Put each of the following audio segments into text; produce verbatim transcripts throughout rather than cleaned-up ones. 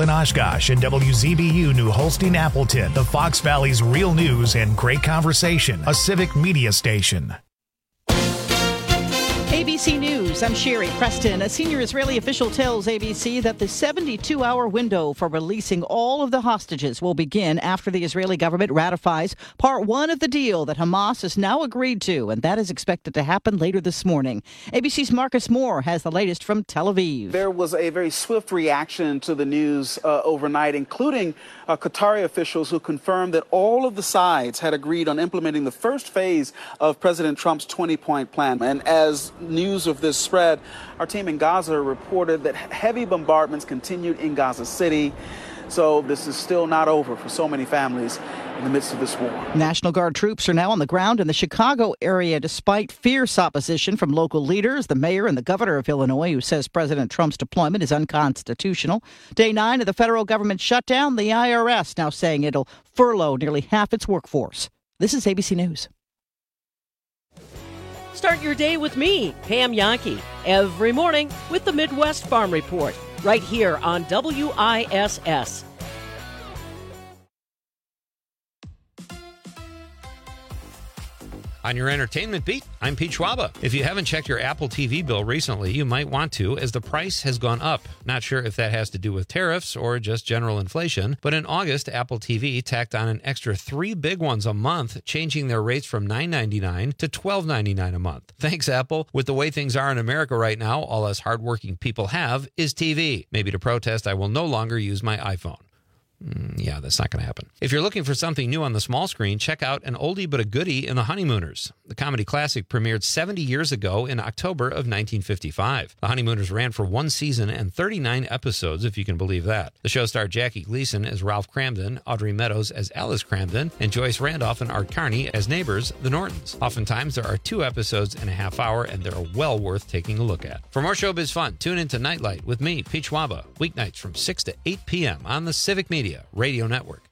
in Oshkosh and W Z B U New Holstein Appleton, the Fox Valley's real news and great conversation, a civic media station. A B C News, I'm Sherry Preston. A senior Israeli official tells A B C that the seventy-two hour window for releasing all of the hostages will begin after the Israeli government ratifies part one of the deal that Hamas has now agreed to, and that is expected to happen later this morning. A B C's Marcus Moore has the latest from Tel Aviv. There was a very swift reaction to the news uh, overnight, including uh, Qatari officials who confirmed that all of the sides had agreed on implementing the first phase of President Trump's twenty-point plan. And as news of this spread, our team in Gaza reported that heavy bombardments continued in Gaza City. So this is still not over for so many families in the midst of this war. National Guard troops are now on the ground in the Chicago area despite fierce opposition from local leaders, the mayor and the governor of Illinois, who says President Trump's deployment is unconstitutional. Day nine of the federal government shutdown, the I R S now saying it'll furlough nearly half its workforce. This is A B C News. Start your day with me, Pam Yankee, every morning with the Midwest Farm Report, right here on W I S S. On your entertainment beat, I'm Pete Schwaba. If you haven't checked your Apple T V bill recently, you might want to, as the price has gone up. Not sure if that has to do with tariffs or just general inflation, but in August, Apple T V tacked on an extra three big ones a month, changing their rates from nine ninety-nine to twelve ninety-nine a month. Thanks, Apple. With the way things are in America right now, all us hardworking people have is T V. Maybe to protest, I will no longer use my iPhone. Yeah, that's not going to happen. If you're looking for something new on the small screen, check out an oldie but a goodie in The Honeymooners. The comedy classic premiered seventy years ago in October of nineteen fifty-five. The Honeymooners ran for one season and thirty-nine episodes, if you can believe that. The show starred Jackie Gleason as Ralph Cramden, Audrey Meadows as Alice Cramden, and Joyce Randolph and Art Carney as neighbors, the Nortons. Oftentimes, there are two episodes in a half hour, and they're well worth taking a look at. For more showbiz fun, tune into Nightlight with me, Pete Schwaba, weeknights from six to eight p.m. on the Civic Media Radio Network.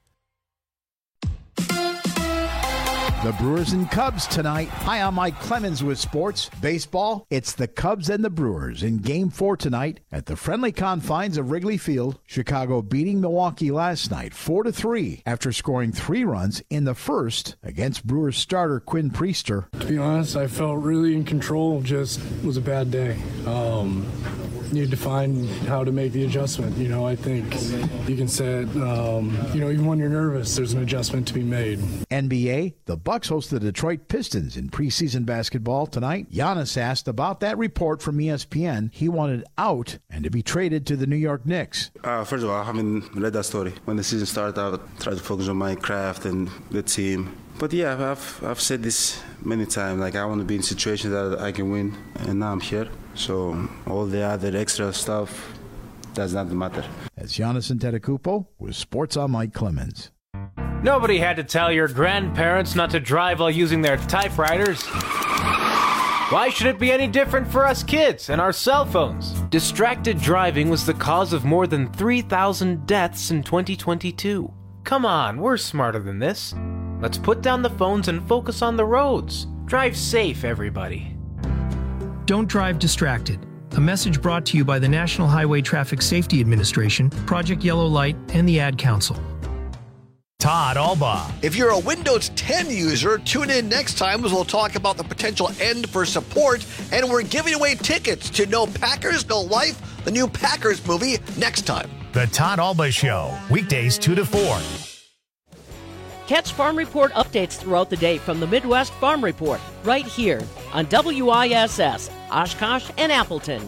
The Brewers and Cubs tonight. Hi, I'm Mike Clemens with sports. Baseball, it's the Cubs and the Brewers in Game four tonight at the friendly confines of Wrigley Field. Chicago beating Milwaukee last night four to three after scoring three runs in the first against Brewers starter Quinn Priester. To be honest, I felt really in control. Just was a bad day. Um, need to find how to make the adjustment. You know, I think you can say it, um, you know, even when you're nervous, there's an adjustment to be made. N B A, the Bucks host the Detroit Pistons in preseason basketball tonight. Giannis asked about that report from E S P N. He wanted out and to be traded to the New York Knicks. Uh, first of all, I haven't read that story. When the season started, I tried to focus on my craft and the team. But yeah, I've I've said this many times. Like, I want to be in situations that I can win, and now I'm here. So all the other extra stuff does not matter. As Giannis Antetokounmpo with Sports on Mike Clemens. Nobody had to tell your grandparents not to drive while using their typewriters. Why should it be any different for us kids and our cell phones? Distracted driving was the cause of more than three thousand deaths in twenty twenty-two. Come on, we're smarter than this. Let's put down the phones and focus on the roads. Drive safe, everybody. Don't drive distracted. A message brought to you by the National Highway Traffic Safety Administration, Project Yellow Light, and the Ad Council. Todd Alba. If you're a Windows ten user, tune in next time as we'll talk about the potential end for support, and we're giving away tickets to No Packers, No Life, the new Packers movie, next time. The Todd Alba Show, weekdays two to four. Catch Farm Report updates throughout the day from the Midwest Farm Report, right here on W I S S, Oshkosh and Appleton.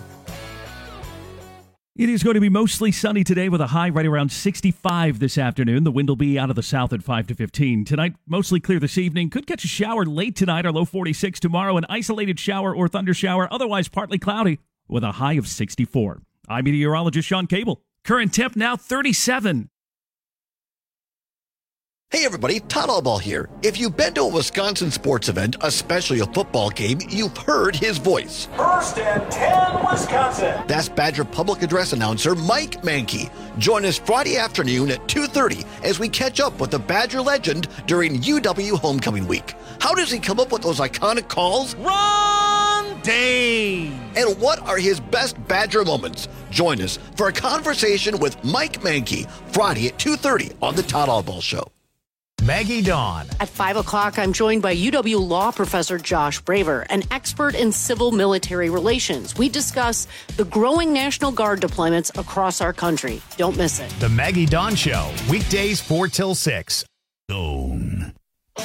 It is going to be mostly sunny today with a high right around sixty-five this afternoon. The wind will be out of the south at five to fifteen. Tonight, mostly clear this evening. Could catch a shower late tonight, our low forty-six. Tomorrow, an isolated shower or thunder shower, otherwise partly cloudy with a high of sixty-four. I'm meteorologist Sean Cable. Current temp now thirty-seven. Hey everybody, Todd Alba here. If you've been to a Wisconsin sports event, especially a football game, you've heard his voice. First and ten, Wisconsin. That's Badger Public Address announcer Mike Mankey. Join us Friday afternoon at two thirty as we catch up with the Badger legend during U W Homecoming Week. How does he come up with those iconic calls? Ron Dane. And what are his best Badger moments? Join us for a conversation with Mike Mankey, Friday at two thirty on The Todd Oswalt Show. Maggie Dawn. At five o'clock, I'm joined by U W Law professor Josh Braver, an expert in civil-military relations. We discuss the growing National Guard deployments across our country. Don't miss it. The Maggie Dawn Show, weekdays four till six. Zone.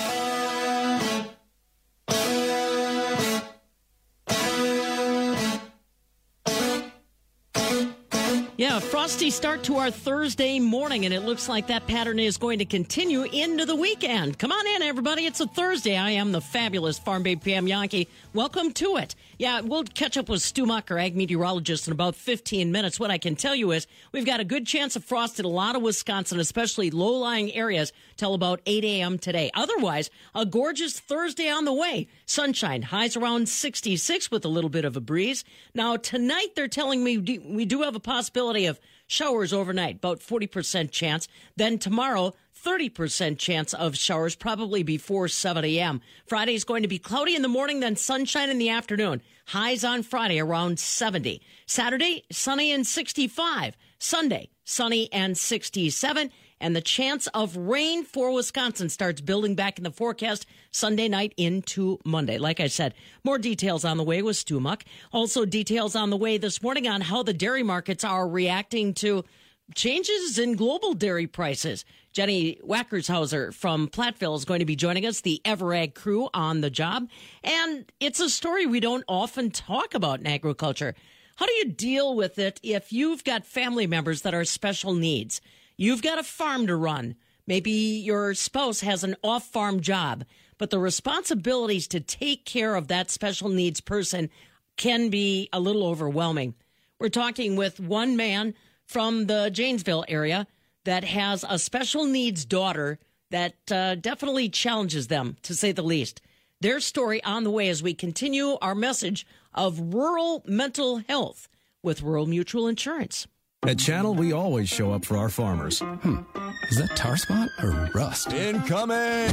Yeah, frosty start to our Thursday morning, and it looks like that pattern is going to continue into the weekend. Come on in, everybody. It's a Thursday. I am the fabulous Farm Babe Pam Yankee. Welcome to it. Yeah, we'll catch up with Stu Muck, our ag meteorologist, in about fifteen minutes. What I can tell you is we've got a good chance of frost in a lot of Wisconsin, especially low-lying areas, till about eight a.m. today. Otherwise, a gorgeous Thursday on the way. Sunshine, highs around sixty-six with a little bit of a breeze. Now, tonight they're telling me we do have a possibility of showers overnight, about forty percent chance. Then tomorrow, thirty percent chance of showers, probably before seven a.m. Friday is going to be cloudy in the morning, then sunshine in the afternoon. Highs on Friday around seventy. Saturday, sunny and sixty-five. Sunday, sunny and sixty-seven. And the chance of rain for Wisconsin starts building back in the forecast Sunday night into Monday. Like I said, more details on the way with Stu Muck. Also details on the way this morning on how the dairy markets are reacting to changes in global dairy prices. Jenny Wackershauser from Platteville is going to be joining us, the Everag crew on the job. And it's a story we don't often talk about in agriculture. How do you deal with it if you've got family members that are special needs? You've got a farm to run. Maybe your spouse has an off-farm job, but the responsibilities to take care of that special needs person can be a little overwhelming. We're talking with one man from the Janesville area that has a special needs daughter that uh, definitely challenges them, to say the least. Their story on the way as we continue our message of rural mental health with Rural Mutual Insurance. At Channel, we always show up for our farmers. Hmm, is that tar spot or rust? Incoming!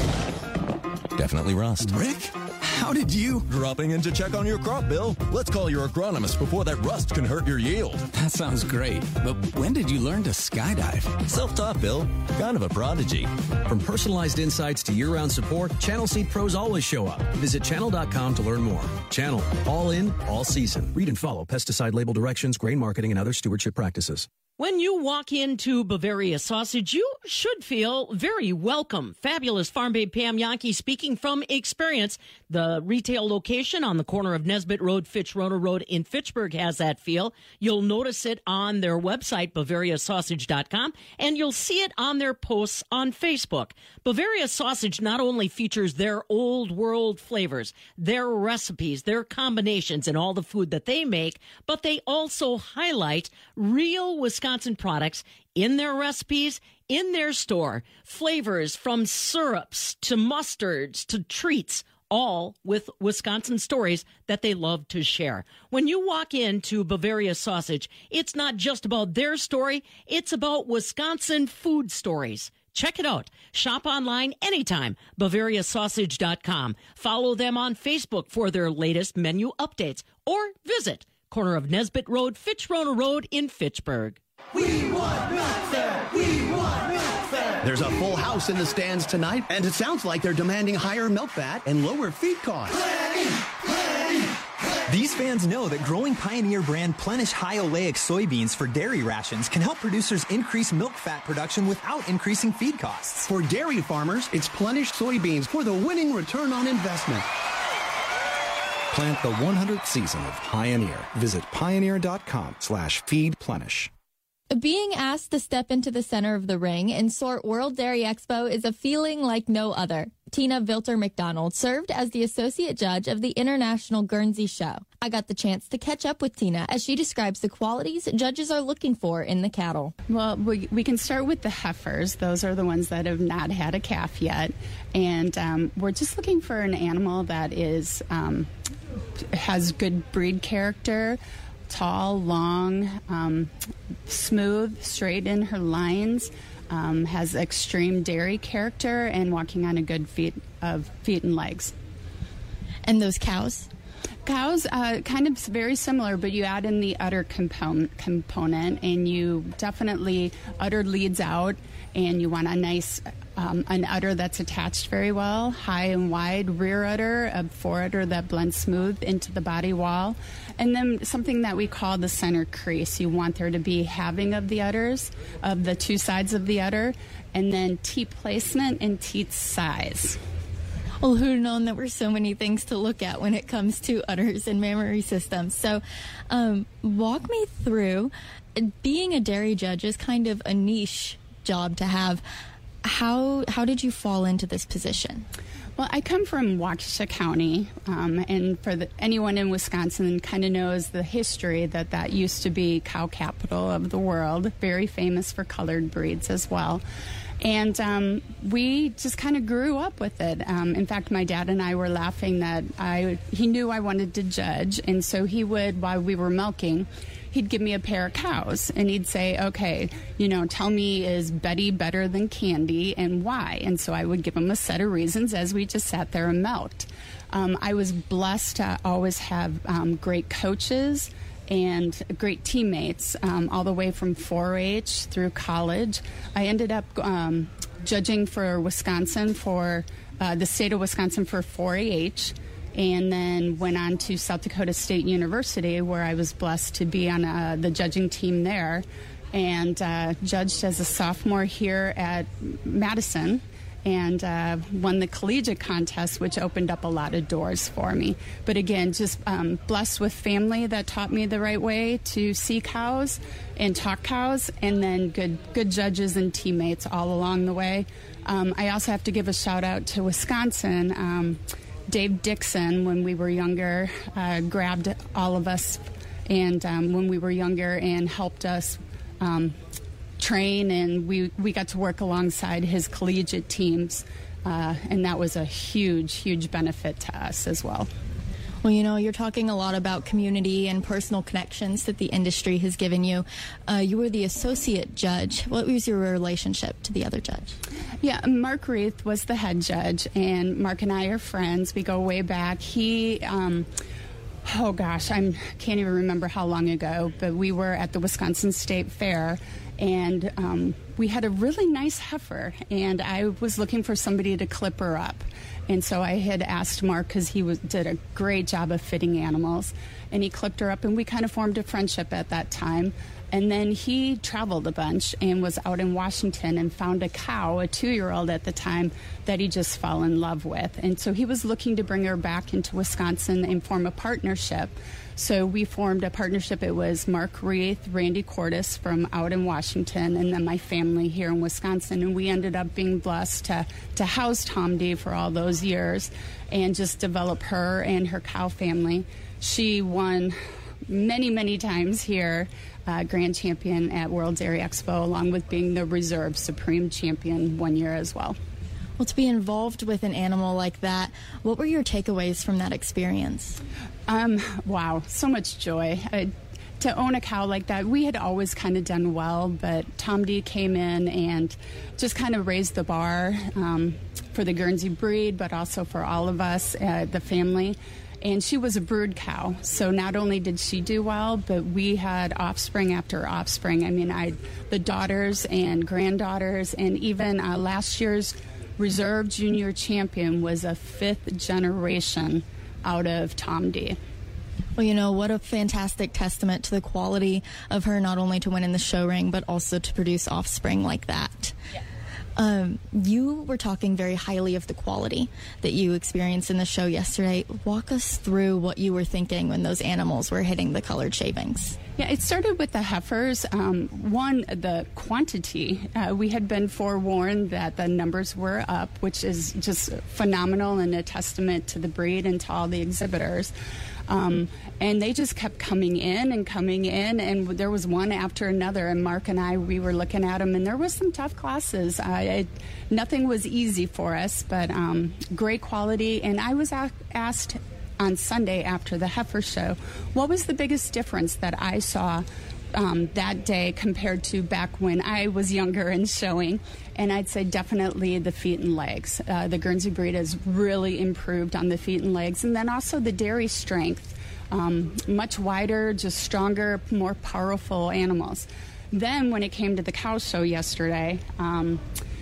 Definitely rust. Rick, how did you... Dropping in to check on your crop, Bill. Let's call your agronomist before that rust can hurt your yield. That sounds great, but when did you learn to skydive? Self-taught, Bill. Kind of a prodigy. From personalized insights to year-round support, Channel Seed Pros always show up. Visit channel dot com to learn more. Channel, all in, all season. Read and follow pesticide label directions, grain marketing, and other stewardship practices. When you walk into Bavaria Sausage, you should feel very welcome. Fabulous Farm Babe Pam Yankee speaking from experience. The retail location on the corner of Nesbitt Road, Fitch-Roner Road in Fitchburg has that feel. You'll notice it on their website, Bavaria Sausage dot com, and you'll see it on their posts on Facebook. Bavaria Sausage not only features their old world flavors, their recipes, their combinations, and all the food that they make, but they also highlight real Wisconsin Wisconsin products in their recipes, in their store. Flavors from syrups to mustards to treats, all with Wisconsin stories that they love to share. When you walk into Bavaria Sausage, it's not just about their story, it's about Wisconsin food stories. Check it out. Shop online anytime, Bavaria Sausage dot com. Follow them on Facebook for their latest menu updates, or visit corner of Nesbitt Road, Fitch-Roner Road in Fitchburg. We want milk fare! We want milk fare! There's a full house in the stands tonight, and it sounds like they're demanding higher milk fat and lower feed costs. Plenty, plenty, plenty. These fans know that growing Pioneer brand Plenish high oleic soybeans for dairy rations can help producers increase milk fat production without increasing feed costs. For dairy farmers, it's Plenish soybeans for the winning return on investment. Plant the one hundredth season of Pioneer. Visit pioneer dot com slash feed plenish. Being asked to step into the center of the ring and sort World Dairy Expo is a feeling like no other. Tina Vilter McDonald served as the associate judge of the International Guernsey Show. I got the chance to catch up with Tina as she describes the qualities judges are looking for in the cattle. Well, we, we can start with the heifers. Those are the ones that have not had a calf yet. And um, we're just looking for an animal that is um, has good breed character, tall, long, um, smooth, straight in her lines, um, has extreme dairy character, and walking on a good feet of feet and legs. And those cows? Cows, uh, kind of very similar, but you add in the udder component, component and you definitely, udder leads out, and you want a nice, um, an udder that's attached very well, high and wide rear udder, a fore udder that blends smooth into the body wall, and then something that we call the center crease. You want there to be halving of the udders, of the two sides of the udder, and then teat placement and teat size. Well, who'd known there were so many things to look at when it comes to udders and mammary systems? So um, walk me through. Being a dairy judge is kind of a niche job to have. How, how did you fall into this position? Well, I come from Waukesha County, um, and for the, anyone in Wisconsin kind of knows the history that that used to be cow capital of the world, very famous for colored breeds as well. And um, we just kind of grew up with it. Um, in fact, my dad and I were laughing that I he knew I wanted to judge, and so he would, while we were milking, he'd give me a pair of cows, and he'd say, okay, you know, tell me, is Betty better than Candy, and why? And so I would give him a set of reasons as we just sat there and milked. Um, I was blessed to always have um, great coaches and great teammates, um, all the way from four H through college. I ended up um, judging for Wisconsin, for uh, the state of Wisconsin for four H, and then went on to South Dakota State University, where I was blessed to be on uh, the judging team there, and uh, judged as a sophomore here at Madison, and uh, won the collegiate contest, which opened up a lot of doors for me. But again, just um, blessed with family that taught me the right way to see cows and talk cows, and then good good judges and teammates all along the way. Um, I also have to give a shout out to Wisconsin. Um, Dave Dixon, when we were younger, uh, grabbed all of us, and um, when we were younger, and helped us um, train, and we, we got to work alongside his collegiate teams, uh, and that was a huge, huge benefit to us as well. Well, you know, you're talking a lot about community and personal connections that the industry has given you. Uh, you were the associate judge. What was your relationship to the other judge? Yeah, Mark Reith was the head judge, and Mark and I are friends. We go way back. He... Um, Oh gosh, I can't even remember how long ago, but we were at the Wisconsin State Fair, and um, we had a really nice heifer, and I was looking for somebody to clip her up. And so I had asked Mark, because he was, did a great job of fitting animals, and he clipped her up, and we kind of formed a friendship at that time. And then he traveled a bunch and was out in Washington and found a cow, a two-year-old at the time, that he just fell in love with. And so he was looking to bring her back into Wisconsin and form a partnership. So we formed a partnership. It was Mark Reith, Randy Cordes from out in Washington, and then my family here in Wisconsin. And we ended up being blessed to, to house Tom D for all those years and just develop her and her cow family. She won many, many times here, uh, grand champion at World Dairy Expo, along with being the reserve supreme champion one year as well. Well, to be involved with an animal like that, what were your takeaways from that experience? Um, wow, so much joy. I, to own a cow like that, we had always kind of done well, but Tom D came in and just kind of raised the bar um, for the Guernsey breed, but also for all of us, uh, the family. And she was a brood cow, so not only did she do well, but we had offspring after offspring. I mean, I the daughters and granddaughters, and even uh, last year's reserve junior champion was a fifth generation out of Tom D. Well, you know, what a fantastic testament to the quality of her, not only to win in the show ring, but also to produce offspring like that. Yeah. Um, you were talking very highly of the quality that you experienced in the show yesterday. Walk us through what you were thinking when those animals were hitting the colored shavings. Yeah, it started with the heifers. Um, one, the quantity. Uh, we had been forewarned that the numbers were up, which is just phenomenal and a testament to the breed and to all the exhibitors. Um, and they just kept coming in and coming in, and there was one after another. And Mark and I, we were looking at them, and there was some tough classes. Uh, it, nothing was easy for us, but um, great quality. And I was a- asked on Sunday after the heifer show, what was the biggest difference that I saw um, that day compared to back when I was younger and showing. And I'd say definitely the feet and legs. Uh, the Guernsey breed has really improved on the feet and legs. And then also the dairy strength. Um, much wider, just stronger, more powerful animals. Then when it came to the cow show yesterday, um,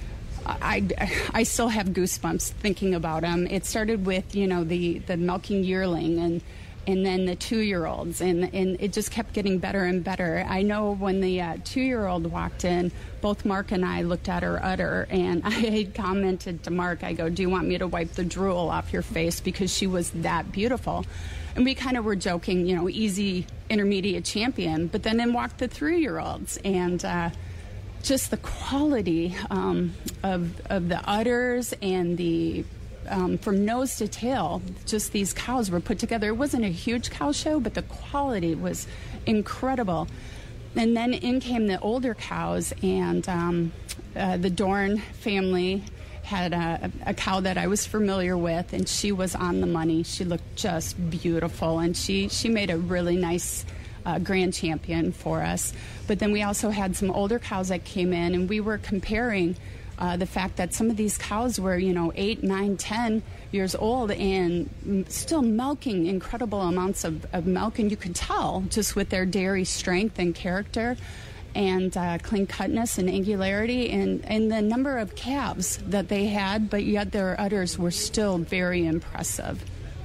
I, I still have goosebumps thinking about them. It started with, you know, the, the milking yearling and and then the two-year-olds, and, and it just kept getting better and better. I know when the uh, two-year-old walked in, both Mark and I looked at her udder, and I had commented to Mark, I go, do you want me to wipe the drool off your face, because she was that beautiful. And we kind of were joking, you know, easy intermediate champion, but then in walked the three-year-olds, and uh, just the quality um, of, of the udders and the Um, from nose to tail, just these cows were put together. It wasn't a huge cow show, but the quality was incredible. And then in came the older cows, and um, uh, the Dorn family had a, a cow that I was familiar with, and she was on the money. She looked just beautiful, and she, she made a really nice uh, grand champion for us. But then we also had some older cows that came in, and we were comparing Uh, the fact that some of these cows were, you know, eight, nine, ten years old and m- still milking incredible amounts of, of milk. And you could tell just with their dairy strength and character and uh, clean cutness and angularity and, and the number of calves that they had, but yet their udders were still very impressive.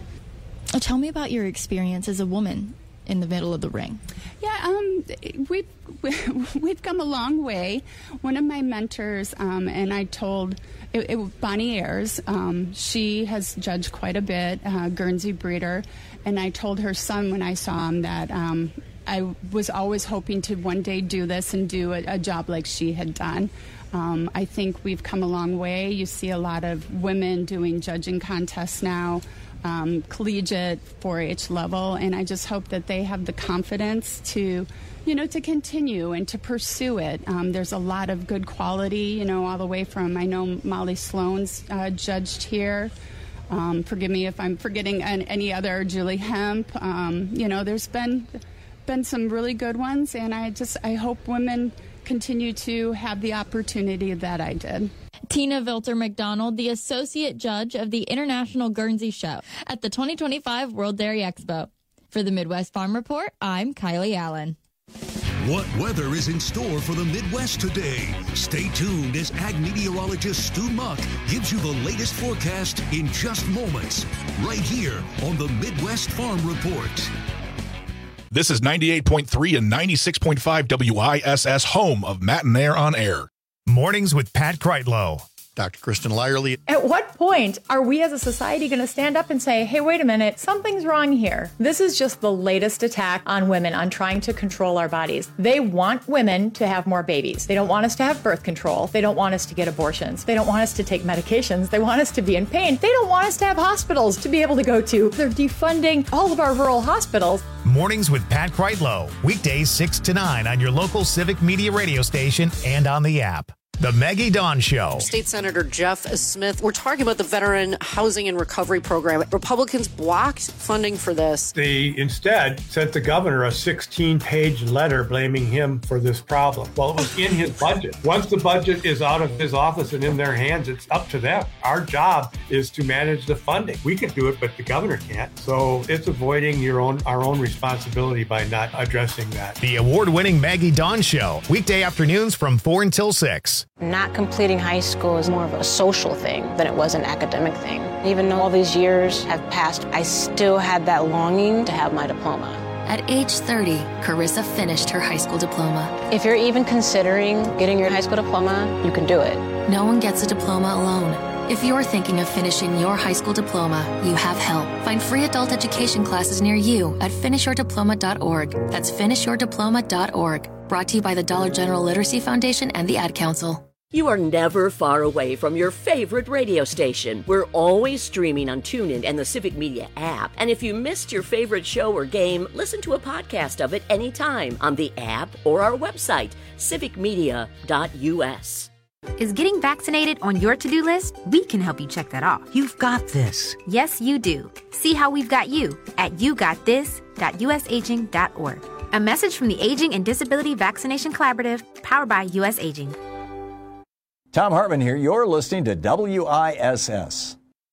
Tell me about your experience as a woman in the middle of the ring. Yeah, um, we've, we've come a long way. One of my mentors, um, and I told, it, it, Bonnie Ayers, um, she has judged quite a bit, uh, Guernsey breeder, and I told her son when I saw him that um, I was always hoping to one day do this and do a, a job like she had done. Um, I think we've come a long way. You see a lot of women doing judging contests now, Um, collegiate four H level, and I just hope that they have the confidence to, you know, to continue and to pursue it. Um, there's a lot of good quality, you know, all the way from, I know Molly Sloan's uh, judged here. Um, forgive me if I'm forgetting an, any other, Julie Hemp. Um, you know, there's been been some really good ones, and I just, I hope women continue to have the opportunity that I did. Tina Vilter McDonald, the Associate Judge of the International Guernsey Show at the twenty twenty-five World Dairy Expo. For the Midwest Farm Report, I'm Kylie Allen. What weather is in store for the Midwest today? Stay tuned as ag meteorologist Stu Muck gives you the latest forecast in just moments, right here on the Midwest Farm Report. This is ninety-eight point three and ninety-six point five W I S S, home of Matt and Air on Air. Mornings with Pat Kreitlow. Doctor Kristen Lyerly. At what point are we as a society going to stand up and say, hey, wait a minute, something's wrong here? This is just the latest attack on women, on trying to control our bodies. They want women to have more babies. They don't want us to have birth control. They don't want us to get abortions. They don't want us to take medications. They want us to be in pain. They don't want us to have hospitals to be able to go to. They're defunding all of our rural hospitals. Mornings with Pat Kreitlow. Weekdays six to nine on your local Civic Media radio station and on the app. The Maggie Dawn Show. State Senator Jeff Smith, we're talking about the Veteran Housing and Recovery Program. Republicans blocked funding for this. They instead sent the governor a sixteen-page letter blaming him for this problem. Well, it was in his budget. Once the budget is out of his office and in their hands, it's up to them. Our job is to manage the funding. We can do it, but the governor can't. So it's avoiding your own our own responsibility by not addressing that. The award-winning Maggie Dawn Show. Weekday afternoons from four until six. Not completing high school is more of a social thing than it was an academic thing. Even though all these years have passed, I still had that longing to have my diploma. At age thirty, Carissa finished her high school diploma. If you're even considering getting your high school diploma, you can do it. No one gets a diploma alone. If you're thinking of finishing your high school diploma, you have help. Find free adult education classes near you at finish your diploma dot org. That's finish your diploma dot org. Brought to you by the Dollar General Literacy Foundation and the Ad Council. You are never far away from your favorite radio station. We're always streaming on TuneIn and the Civic Media app. And if you missed your favorite show or game, listen to a podcast of it anytime on the app or our website, civic media dot u s. Is getting vaccinated on your to-do list? We can help you check that off. You've got this. Yes, you do. See how we've got you at you got this dot u s aging dot org. A message from the Aging and Disability Vaccination Collaborative, powered by U S Aging. Tom Hartman here. You're listening to W I S S.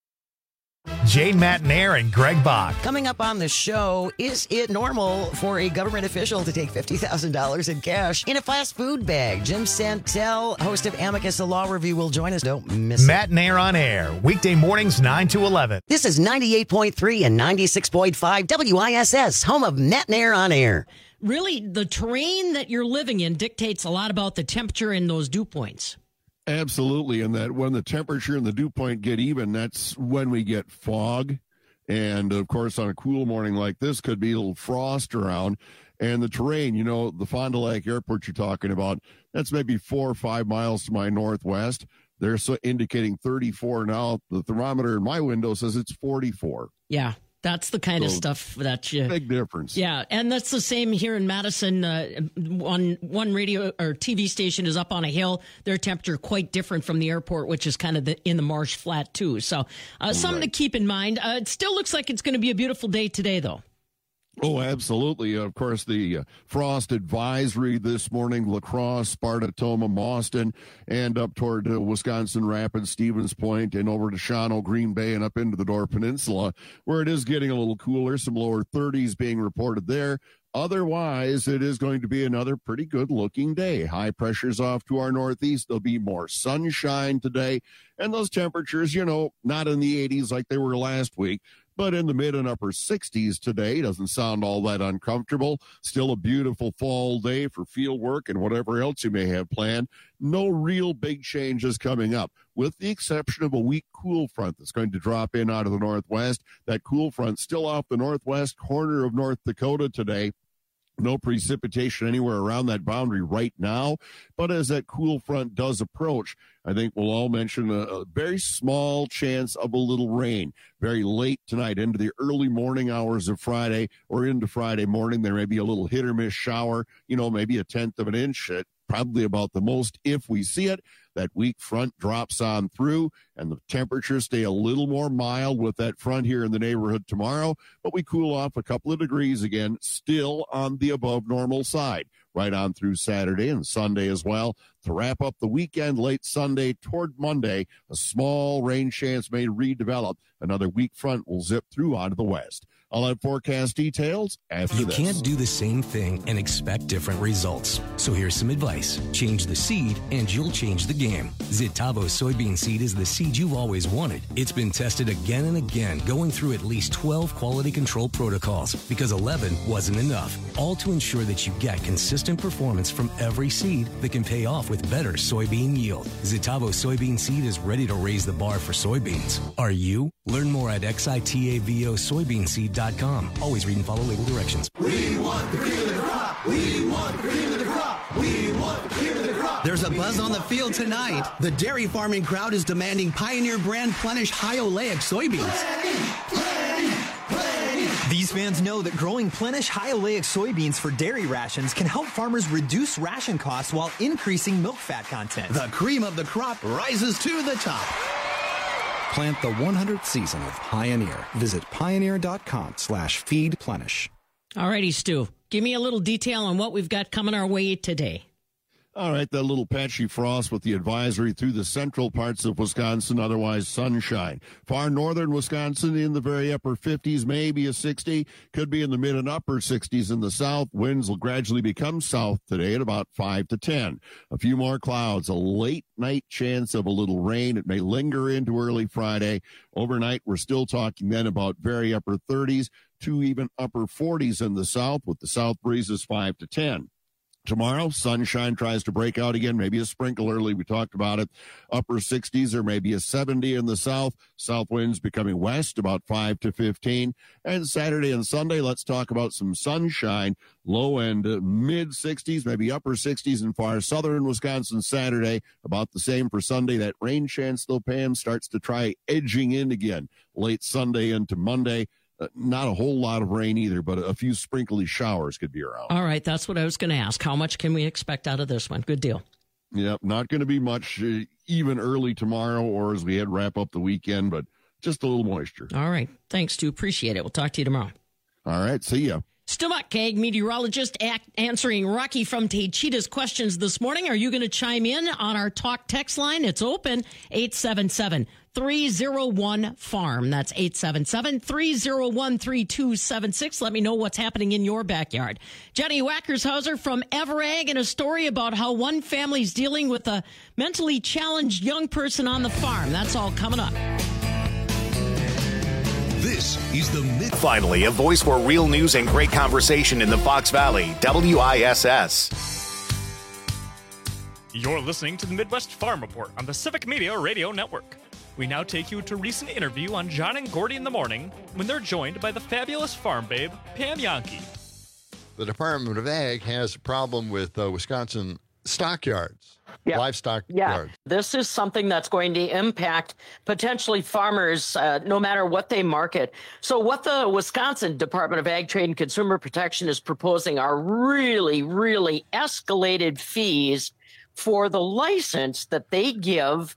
Jane Matnair and Greg Bach. Coming up on the show, is it normal for a government official to take fifty thousand dollars in cash in a fast food bag? Jim Santel, host of Amicus, the Law Review, will join us. Don't miss it. Matnair on air, weekday mornings nine to eleven. This is ninety-eight point three and ninety-six point five W I S S, home of Matnair on air. Really, the terrain that you're living in dictates a lot about the temperature in those dew points. Absolutely, and that when the temperature and the dew point get even, that's when we get fog. And, of course, on a cool morning like this, could be a little frost around. And the terrain, you know, the Fond du Lac Airport you're talking about, that's maybe four or five miles to my northwest. They're so indicating thirty-four now. The thermometer in my window says it's forty-four. Yeah. That's the kind so, of stuff that you... Big difference. Yeah, and that's the same here in Madison. Uh, one one radio or T V station is up on a hill. Their temperature quite different from the airport, which is kind of the, in the marsh flat, too. So uh, something right. to keep in mind. Uh, it still looks like it's going to be a beautiful day today, though. Oh, absolutely. Of course, the uh, frost advisory this morning, La Crosse, Sparta, Toma, Mauston, and up toward uh, Wisconsin Rapids, Stevens Point, and over to Shawano, Green Bay, and up into the Door Peninsula, where it is getting a little cooler, some lower thirties being reported there. Otherwise, it is going to be another pretty good-looking day. High pressure's off to our northeast. There'll be more sunshine today, and those temperatures, you know, not in the eighties like they were last week, but in the mid and upper sixties today. Doesn't sound all that uncomfortable. Still a beautiful fall day for field work and whatever else you may have planned. No real big changes coming up, with the exception of a weak cool front that's going to drop in out of the northwest. That cool front still off the northwest corner of North Dakota today. No precipitation anywhere around that boundary right now. But as that cool front does approach, I think we'll all mention a, a very small chance of a little rain very late tonight into the early morning hours of Friday or into Friday morning. There may be a little hit or miss shower, you know, maybe a tenth of an inch, at probably about the most if we see it. That weak front drops on through, and the temperatures stay a little more mild with that front here in the neighborhood tomorrow, but we cool off a couple of degrees again, still on the above normal side, right on through Saturday and Sunday as well. To wrap up the weekend, late Sunday toward Monday, a small rain chance may redevelop. Another weak front will zip through onto the west. I'll have forecast details after you this. You can't do the same thing and expect different results. So here's some advice. Change the seed and you'll change the game. Zitavo soybean seed is the seed you've always wanted. It's been tested again and again, going through at least twelve quality control protocols because eleven wasn't enough. All to ensure that you get consistent performance from every seed that can pay off with better soybean yield. Zitavo soybean seed is ready to raise the bar for soybeans. Are you? Learn more at xitavo soybean seed dot com. Always read and follow label directions. We want the cream of the crop. We want the cream of the crop. We want the cream of the crop. There's a buzz on the field tonight. The dairy farming crowd is demanding Pioneer brand Plenish high oleic soybeans. Plenty, plenty, plenty. These fans know that growing Plenish high oleic soybeans for dairy rations can help farmers reduce ration costs while increasing milk fat content. The cream of the crop rises to the top. Plant the one hundredth season of Pioneer. Visit pioneer.com slash feed plenish. All righty, Stu. Give me a little detail on what we've got coming our way today. All right, that little patchy frost with the advisory through the central parts of Wisconsin, otherwise sunshine. Far northern Wisconsin in the very upper fifties, maybe a sixty. Could be in the mid and upper sixties in the south. Winds will gradually become south today at about five to ten. A few more clouds, a late night chance of a little rain. It may linger into early Friday. Overnight, we're still talking then about very upper thirties to even upper forties in the south, with the south breezes five to ten. Tomorrow, sunshine tries to break out again, maybe a sprinkle early. We talked about it. Upper sixties or maybe a seventy in the south. South winds becoming west about five to fifteen. And Saturday and Sunday, let's talk about some sunshine. Low and uh, mid sixties, maybe upper sixties in far southern Wisconsin Saturday. About the same for Sunday. That rain chance, though, Pam, starts to try edging in again late Sunday into Monday. Uh, not a whole lot of rain either, but a few sprinkly showers could be around. All right, that's what I was going to ask. How much can we expect out of this one? Good deal. Yep, not going to be much uh, even early tomorrow or as we head wrap up the weekend, but just a little moisture. All right, thanks, Stu. Appreciate it. We'll talk to you tomorrow. All right, see ya. Stu Muck, ag meteorologist, act, answering Rocky from Techida's questions this morning. Are you going to chime in on our talk text line? It's open, eight seven seven, three oh one, farm. That's eight seven seven, three oh one, three two seven six. Let me know what's happening in your backyard. Jenny Wackershauser from Everag, and a story about how one family's dealing with a mentally challenged young person on the farm. That's all coming up. This is the Mid. Finally, a voice for real news and great conversation in the Fox Valley. W I S S. You're listening to the Midwest Farm Report on the Civic Media Radio Network. We now take you to a recent interview on John and Gordy in the Morning when they're joined by the fabulous farm babe, Pam Jahnke. The Department of Ag has a problem with uh, Wisconsin stockyards. Yeah. Livestock yeah. yards. This is something that's going to impact potentially farmers uh, no matter what they market. So what the Wisconsin Department of Ag, Trade and Consumer Protection is proposing are really, really escalated fees for the license that they give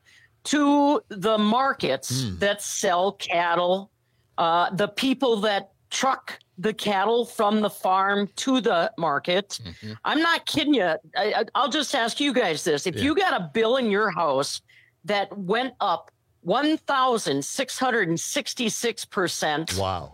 to the markets mm. that sell cattle, uh, the people that truck the cattle from the farm to the market. Mm-hmm. I'm not kidding you. I, I'll just ask you guys this. If yeah. you got a bill in your house that went up one thousand six hundred sixty-six percent. Wow.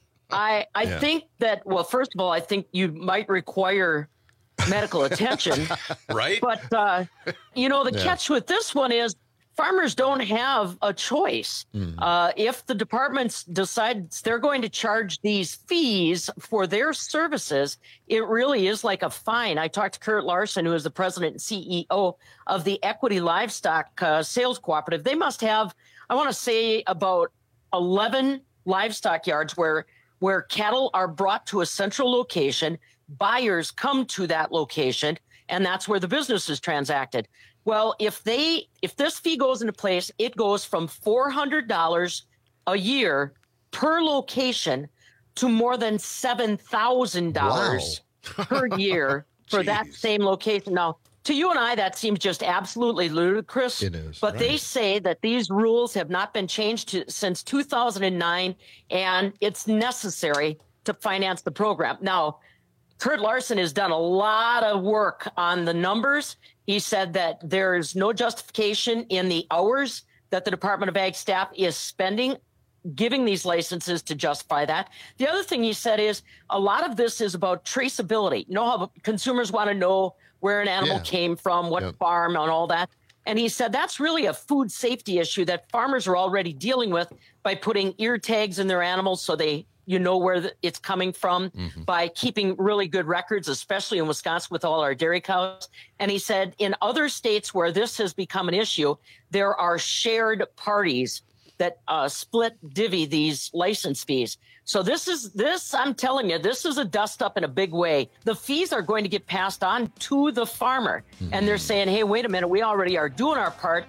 I, I yeah. think that, well, first of all, I think you might require medical attention. Right. But, uh, you know, the yeah. catch with this one is farmers don't have a choice. Mm. Uh, if the departments decide they're going to charge these fees for their services, it really is like a fine. I talked to Kurt Larson, who is the president and C E O of the Equity Livestock uh, Sales Cooperative. They must have, I want to say, about eleven livestock yards where where cattle are brought to a central location. Buyers come to that location, and that's where the business is transacted. Well, if they if this fee goes into place, it goes from four hundred dollars a year per location to more than seven thousand dollars wow. per year for that same location. Now, to you and I, that seems just absolutely ludicrous. It is. But right. they say that these rules have not been changed to, since two thousand nine, and it's necessary to finance the program. Now, Kurt Larson has done a lot of work on the numbers. He said that there's no justification in the hours that the Department of Ag staff is spending giving these licenses to justify that. The other thing he said is a lot of this is about traceability. You know how consumers want to know where an animal yeah. came from, what yep. farm, and all that. And he said that's really a food safety issue that farmers are already dealing with by putting ear tags in their animals so they you know where the, it's coming from, mm-hmm. by keeping really good records, especially in Wisconsin with all our dairy cows. And he said in other states where this has become an issue, there are shared parties that uh, split divvy these license fees. So this is this, I'm telling you, this is a dust up in a big way. The fees are going to get passed on to the farmer. Mm-hmm. And they're saying, hey, wait a minute, we already are doing our part.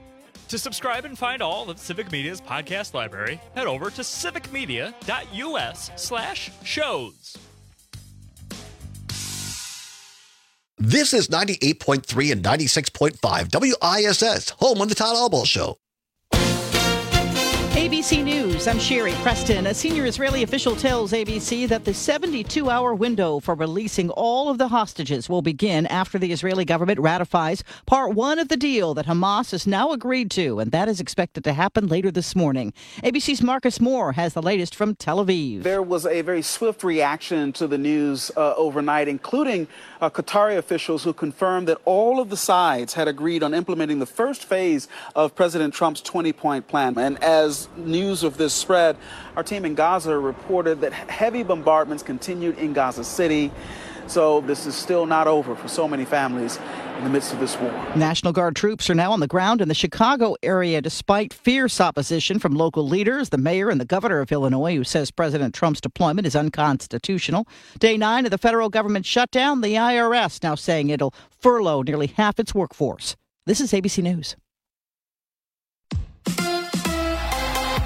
To subscribe and find all of Civic Media's podcast library, head over to civicmedia.us slash shows. This is ninety-eight point three and ninety-six point five W I S S, home of the Todd Albaugh Show. A B C News, I'm Sherry Preston. A senior Israeli official tells A B C that the seventy-two hour window for releasing all of the hostages will begin after the Israeli government ratifies part one of the deal that Hamas has now agreed to, and that is expected to happen later this morning. A B C's Marcus Moore has the latest from Tel Aviv. There was a very swift reaction to the news uh, overnight, including uh, Qatari officials who confirmed that all of the sides had agreed on implementing the first phase of President Trump's twenty-point plan. And as news of this spread, our team in Gaza reported that heavy bombardments continued in Gaza City. So this is still not over for so many families in the midst of this war. National Guard troops are now on the ground in the Chicago area despite fierce opposition from local leaders, the mayor and the governor of Illinois, who says President Trump's deployment is unconstitutional. Day nine of the federal government shutdown, the I R S now saying it'll furlough nearly half its workforce. This is A B C News.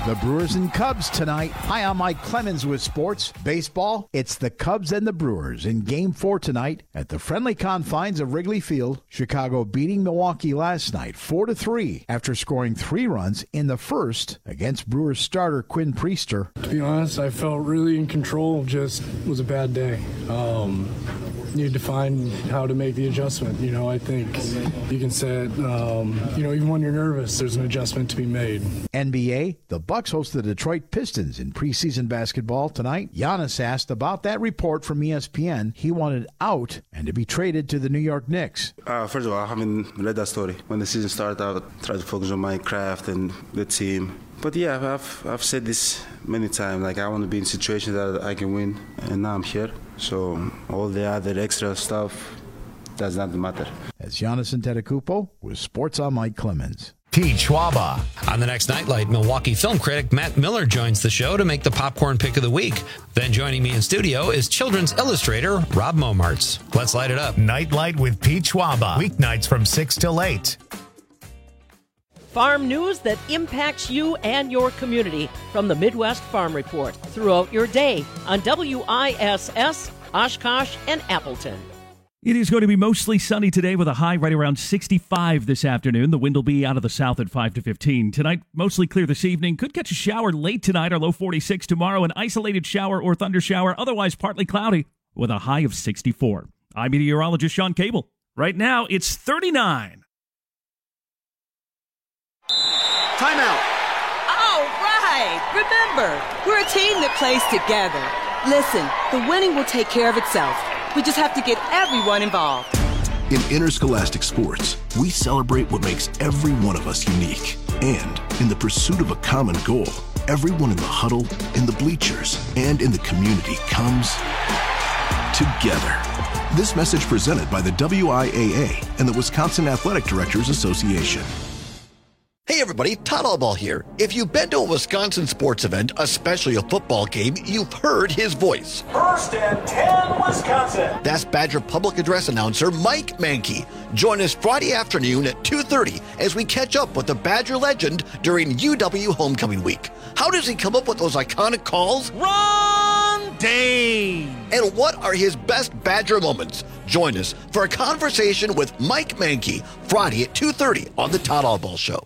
The Brewers and Cubs tonight. Hi, I'm Mike Clemens with sports. Baseball, it's the Cubs and the Brewers in Game four tonight at the friendly confines of Wrigley Field. Chicago beating Milwaukee last night four to three after scoring three runs in the first against Brewers starter Quinn Priester. To be honest, I felt really in control. Just was a bad day. Um, need to find how to make the adjustment. You know, I think you can say it, um, you know, even when you're nervous, there's an adjustment to be made. N B A, the Bucks host the Detroit Pistons in preseason basketball tonight. Giannis asked about that report from E S P N. He wanted out and to be traded to the New York Knicks. Uh, first of all, I haven't read that story. When the season started, I tried to focus on my craft and the team. But yeah, I've I've said this many times. Like, I want to be in situations that I can win, and now I'm here. So all the other extra stuff does not matter. That's Giannis Antetokounmpo with Sports on Mike Clemens. Pete Schwaba. On the next Nightlight, Milwaukee film critic Matt Miller joins the show to make the popcorn pick of the week. Then joining me in studio is children's illustrator Rob Momartz. Let's light it up. Nightlight with Pete Schwaba. Weeknights from six till eight. Farm news that impacts you and your community from the Midwest Farm Report throughout your day on W I S S, Oshkosh, and Appleton. It is going to be mostly sunny today with a high right around sixty-five this afternoon. The wind will be out of the south at five to fifteen. Tonight, mostly clear this evening. Could catch a shower late tonight, our low forty-six tomorrow. An isolated shower or thunder shower, otherwise partly cloudy with a high of sixty-four. I'm meteorologist Sean Cable. Right now, it's thirty-nine. Timeout. All right. Remember, we're a team that plays together. Listen, the winning will take care of itself. We just have to get everyone involved. In interscholastic sports, we celebrate what makes every one of us unique. And in the pursuit of a common goal, everyone in the huddle, in the bleachers, and in the community comes together. This message presented by the W I A A and the Wisconsin Athletic Directors Association. Hey everybody, Todd Allball here. If you've been to a Wisconsin sports event, especially a football game, you've heard his voice. First and ten, Wisconsin. That's Badger Public Address announcer Mike Mankey. Join us Friday afternoon at two thirty as we catch up with the Badger legend during U W Homecoming Week. How does he come up with those iconic calls? Ron Dane! And what are his best Badger moments? Join us for a conversation with Mike Mankey Friday at two thirty on the Todd Allball Show.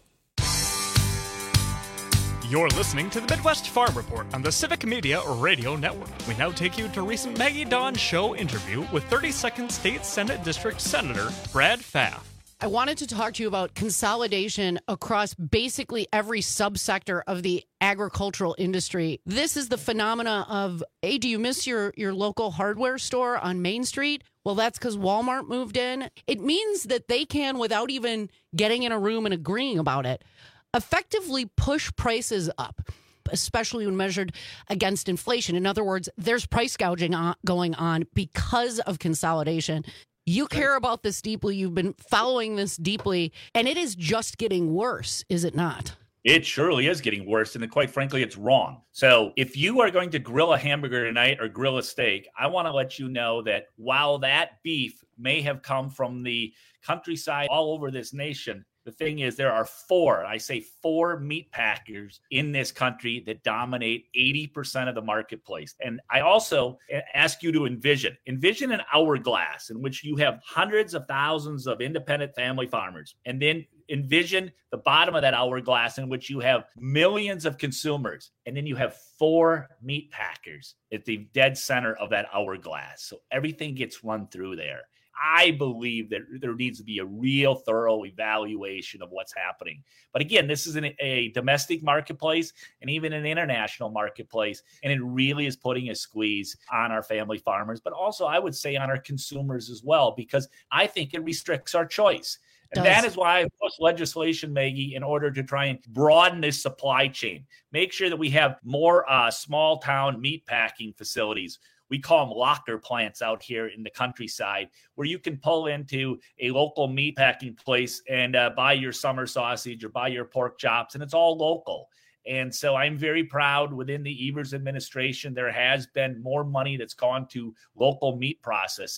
You're listening to the Midwest Farm Report on the Civic Media Radio Network. We now take you to a recent Maggie Dawn Show interview with thirty-second State Senate District Senator Brad Pfaff. I wanted to talk to you about consolidation across basically every subsector of the agricultural industry. This is the phenomena of, hey, do you miss your, your local hardware store on Main Street? Well, that's because Walmart moved in. It means that they can, without even getting in a room and agreeing about it, effectively push prices up, especially when measured against inflation. In other words, there's price gouging on, going on because of consolidation. You care about this deeply. You've been following this deeply, and it is just getting worse, is it not? It surely is getting worse, and quite frankly, it's wrong. So if you are going to grill a hamburger tonight or grill a steak, I want to let you know that while that beef may have come from the countryside all over this nation, the thing is, there are four, I say four meat packers in this country that dominate eighty percent of the marketplace. And I also ask you to envision, envision an hourglass in which you have hundreds of thousands of independent family farmers. And then envision the bottom of that hourglass in which you have millions of consumers. And then you have four meat packers at the dead center of that hourglass. So everything gets run through there. I believe that there needs to be a real thorough evaluation of what's happening. But again, this is an, a domestic marketplace and even an international marketplace, and it really is putting a squeeze on our family farmers, but also I would say on our consumers as well, because I think it restricts our choice. And that is why I pushed legislation, Maggie, in order to try and broaden this supply chain. Make sure that we have more uh, small town meat packing facilities. We call them locker plants out here in the countryside, where you can pull into a local meat packing place and uh, buy your summer sausage or buy your pork chops, and it's all local. And so I'm very proud within the Evers administration, there has been more money that's gone to local meat processing.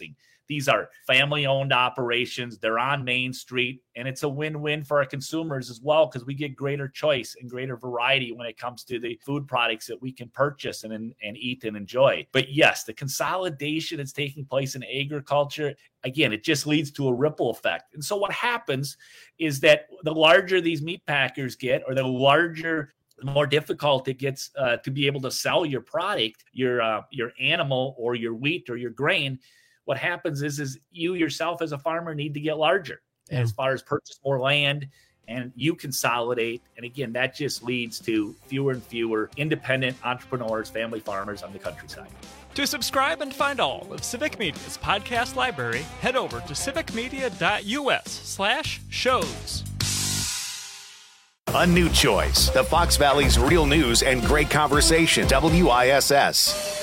These are family-owned operations. They're on Main Street, and it's a win-win for our consumers as well because we get greater choice and greater variety when it comes to the food products that we can purchase and, and, and eat and enjoy. But yes, the consolidation that's taking place in agriculture, again, it just leads to a ripple effect. And so what happens is that the larger these meat packers get, or the larger, the more difficult it gets uh, to be able to sell your product, your uh, your animal or your wheat or your grain, what happens is, is you yourself as a farmer need to get larger yeah. as far as purchase more land, and you consolidate. And again, that just leads to fewer and fewer independent entrepreneurs, family farmers on the countryside. To subscribe and find all of Civic Media's podcast library, head over to civicmedia.us slash shows. A new choice. The Fox Valley's real news and great conversation. W I S S.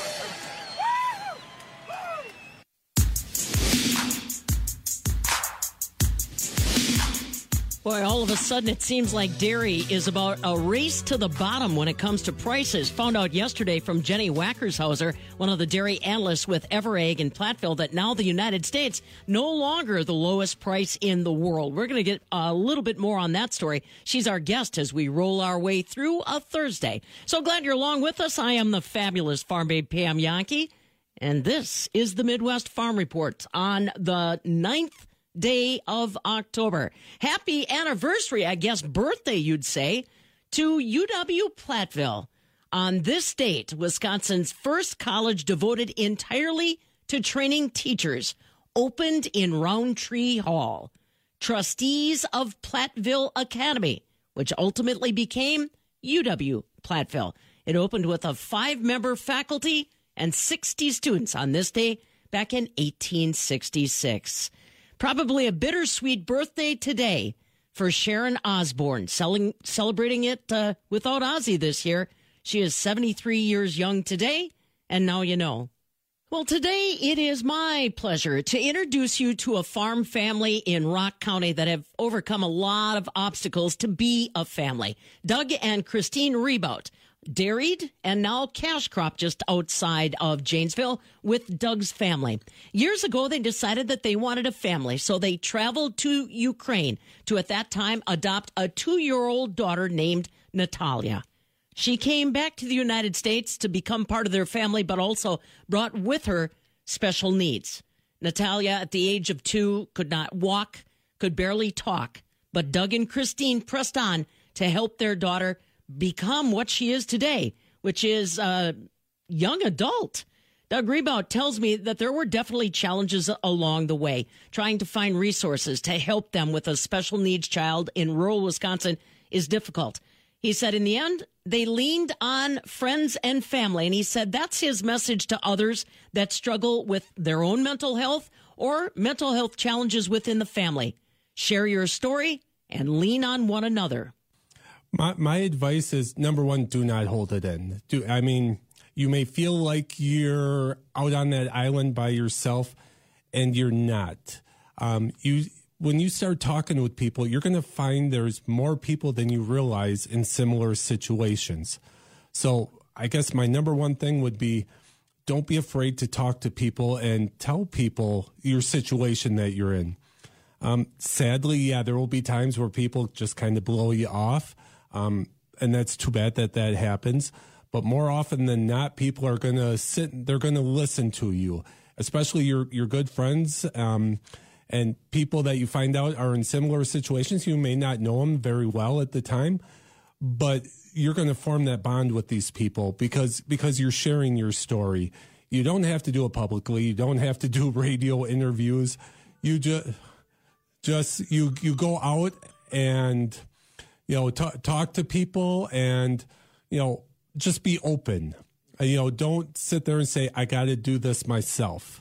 Boy, all of a sudden it seems like dairy is about a race to the bottom when it comes to prices. Found out yesterday from Jenny Wackershauser, one of the dairy analysts with Everegg in Platteville, that now the United States no longer the lowest price in the world. We're going to get a little bit more on that story. She's our guest as we roll our way through a Thursday. So glad you're along with us. I am the fabulous Farm Babe Pam Yankee, and this is the Midwest Farm Report on the ninth day of October. Happy anniversary, I guess birthday you'd say, to U W Platteville. On this date, Wisconsin's first college devoted entirely to training teachers opened in Roundtree Hall. Trustees of Platteville Academy, which ultimately became U W Platteville. It opened with a five-member faculty and sixty students on this day back in eighteen sixty-six. Probably a bittersweet birthday today for Sharon Osborne, selling, celebrating it uh, without Ozzy this year. She is seventy-three years young today, and now you know. Well, today it is my pleasure to introduce you to a farm family in Rock County that have overcome a lot of obstacles to be a family. Doug and Christine Rebout, dairied and now cash crop just outside of Janesville with Doug's family. Years ago, they decided that they wanted a family, so they traveled to Ukraine to, at that time, adopt a two-year-old daughter named Natalia. She came back to the United States to become part of their family, but also brought with her special needs. Natalia, at the age of two, could not walk, could barely talk, but Doug and Christine pressed on to help their daughter become what she is today, which is a young adult. Doug Rebout tells me that there were definitely challenges along the way, trying to find resources to help them with a special needs child in rural Wisconsin is difficult. He said in the end, they leaned on friends and family, and he said that's his message to others that struggle with their own mental health or mental health challenges within the family. Share your story and lean on one another. My my advice is, number one, do not hold it in. Do I mean, you may feel like you're out on that island by yourself, and you're not. Um, you when you start talking with people, you're going to find there's more people than you realize in similar situations. So I guess my number one thing would be, don't be afraid to talk to people and tell people your situation that you're in. Um, sadly, yeah, there will be times where people just kind of blow you off. Um, and that's too bad that that happens. But more often than not, people are going to sit, they're going to listen to you, especially your, your good friends, um, and people that you find out are in similar situations. You may not know them very well at the time, but you're going to form that bond with these people because, because you're sharing your story. You don't have to do it publicly. You don't have to do radio interviews. You just, just, you, you go out and, you know, talk, talk to people and, you know, just be open. You know, don't sit there and say, I got to do this myself.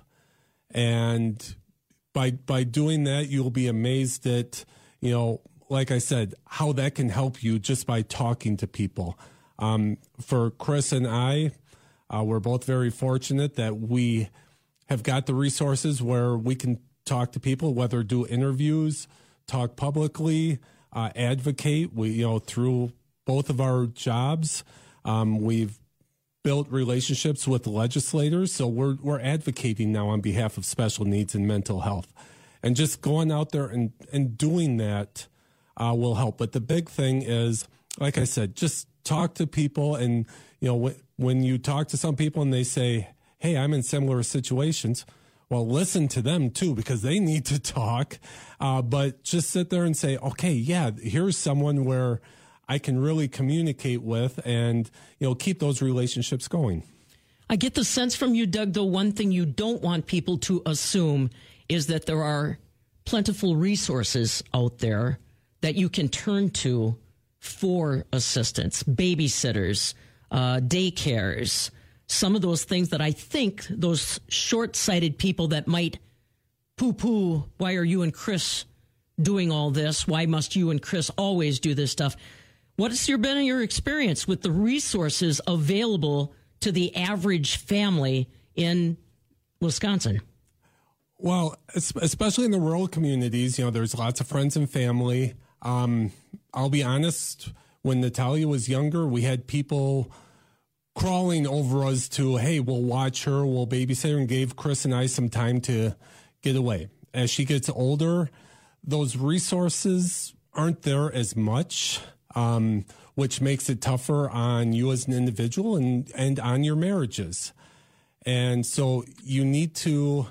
And by by doing that, you'll be amazed at, you know, like I said, how that can help you just by talking to people. Um, for Chris and I, uh, we're both very fortunate that we have got the resources where we can talk to people, whether do interviews, talk publicly, uh, advocate. We, you know, through both of our jobs, um, we've built relationships with legislators, so we're we're advocating now on behalf of special needs and mental health, and just going out there and and doing that uh, will help. But the big thing is, like I said, just talk to people, and you know wh- when you talk to some people and they say, "Hey, I'm in similar situations." Well, listen to them too, because they need to talk. Uh, but just sit there and say, "Okay, yeah, here's someone where I can really communicate with, and you know, keep those relationships going." I get the sense from you, Doug, though, one thing you don't want people to assume is that there are plentiful resources out there that you can turn to for assistance, babysitters, uh, daycares, some of those things that I think those short-sighted people that might poo-poo, why are you and Chris doing all this? Why must you and Chris always do this stuff? What has your been your experience with the resources available to the average family in Wisconsin? Well, especially in the rural communities, you know, there's lots of friends and family. Um, I'll be honest, when Natalia was younger, we had people crawling over us to, hey, we'll watch her, we'll babysit her, and gave Chris and I some time to get away. As she gets older, those resources aren't there as much. Um, which makes it tougher on you as an individual and, and on your marriages. And so you need to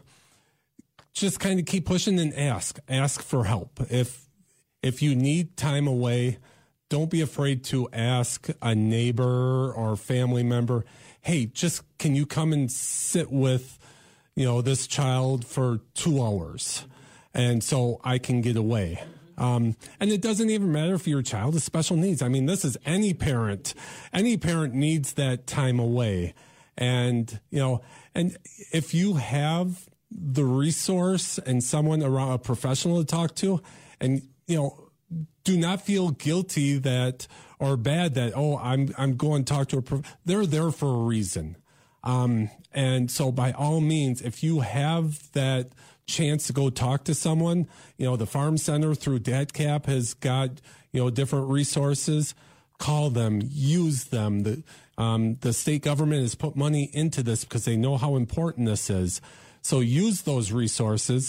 just kind of keep pushing and ask, ask for help. If, if you need time away, don't be afraid to ask a neighbor or family member, hey, just can you come and sit with, you know, this child for two hours? And so I can get away. Um, and it doesn't even matter if your child has special needs. I mean, this is any parent. Any parent needs that time away. And, you know, and if you have the resource and someone around, a professional to talk to, and, you know, do not feel guilty that, or bad that, oh, I'm, I'm going to talk to a prof-. They're there for a reason. Um, and so by all means, if you have that chance to go talk to someone, you know, the Farm Center through DATCAP has got, you know, different resources. Call them, use them. The, um, the state government has put money into this because they know how important this is. So use those resources,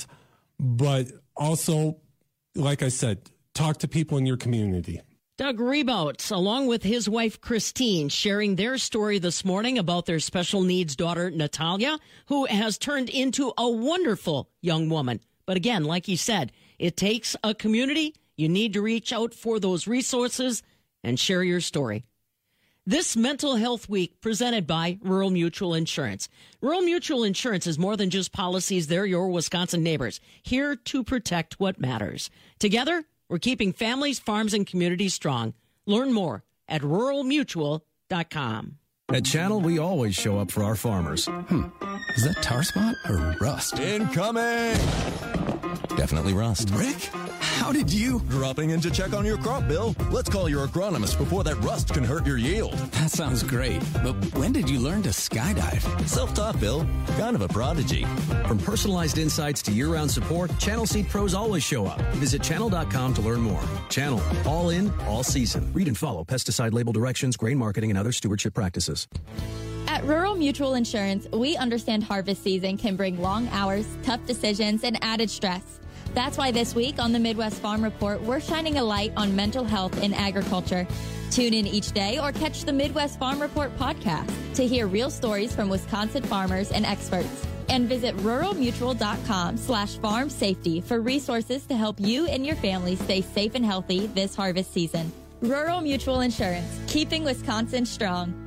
but also, like I said, talk to people in your community. Doug Rebout, along with his wife, Christine, sharing their story this morning about their special needs daughter, Natalia, who has turned into a wonderful young woman. But again, like he said, it takes a community. You need to reach out for those resources and share your story. This Mental Health Week presented by Rural Mutual Insurance. Rural Mutual Insurance is more than just policies. They're your Wisconsin neighbors, here to protect what matters. Together, we're keeping families, farms, and communities strong. Learn more at rural mutual dot com. At Channel, we always show up for our farmers. Hmm. Is that tar spot or rust? Incoming! Definitely rust. Rick, how did you? Dropping in to check on your crop, Bill. Let's call your agronomist before that rust can hurt your yield. That sounds great, but when did you learn to skydive? Self-taught, Bill. Kind of a prodigy. From personalized insights to year-round support, Channel Seed Pros always show up. Visit channel dot com to learn more. Channel, all in, all season. Read and follow pesticide label directions, grain marketing, and other stewardship practices. At Rural Mutual Insurance, we understand harvest season can bring long hours, tough decisions, and added stress. That's why this week on the Midwest Farm Report, we're shining a light on mental health in agriculture. Tune in each day or catch the Midwest Farm Report podcast to hear real stories from Wisconsin farmers and experts. And visit rural mutual dot com slash farm safety for resources to help you and your family stay safe and healthy this harvest season. Rural Mutual Insurance, keeping Wisconsin strong.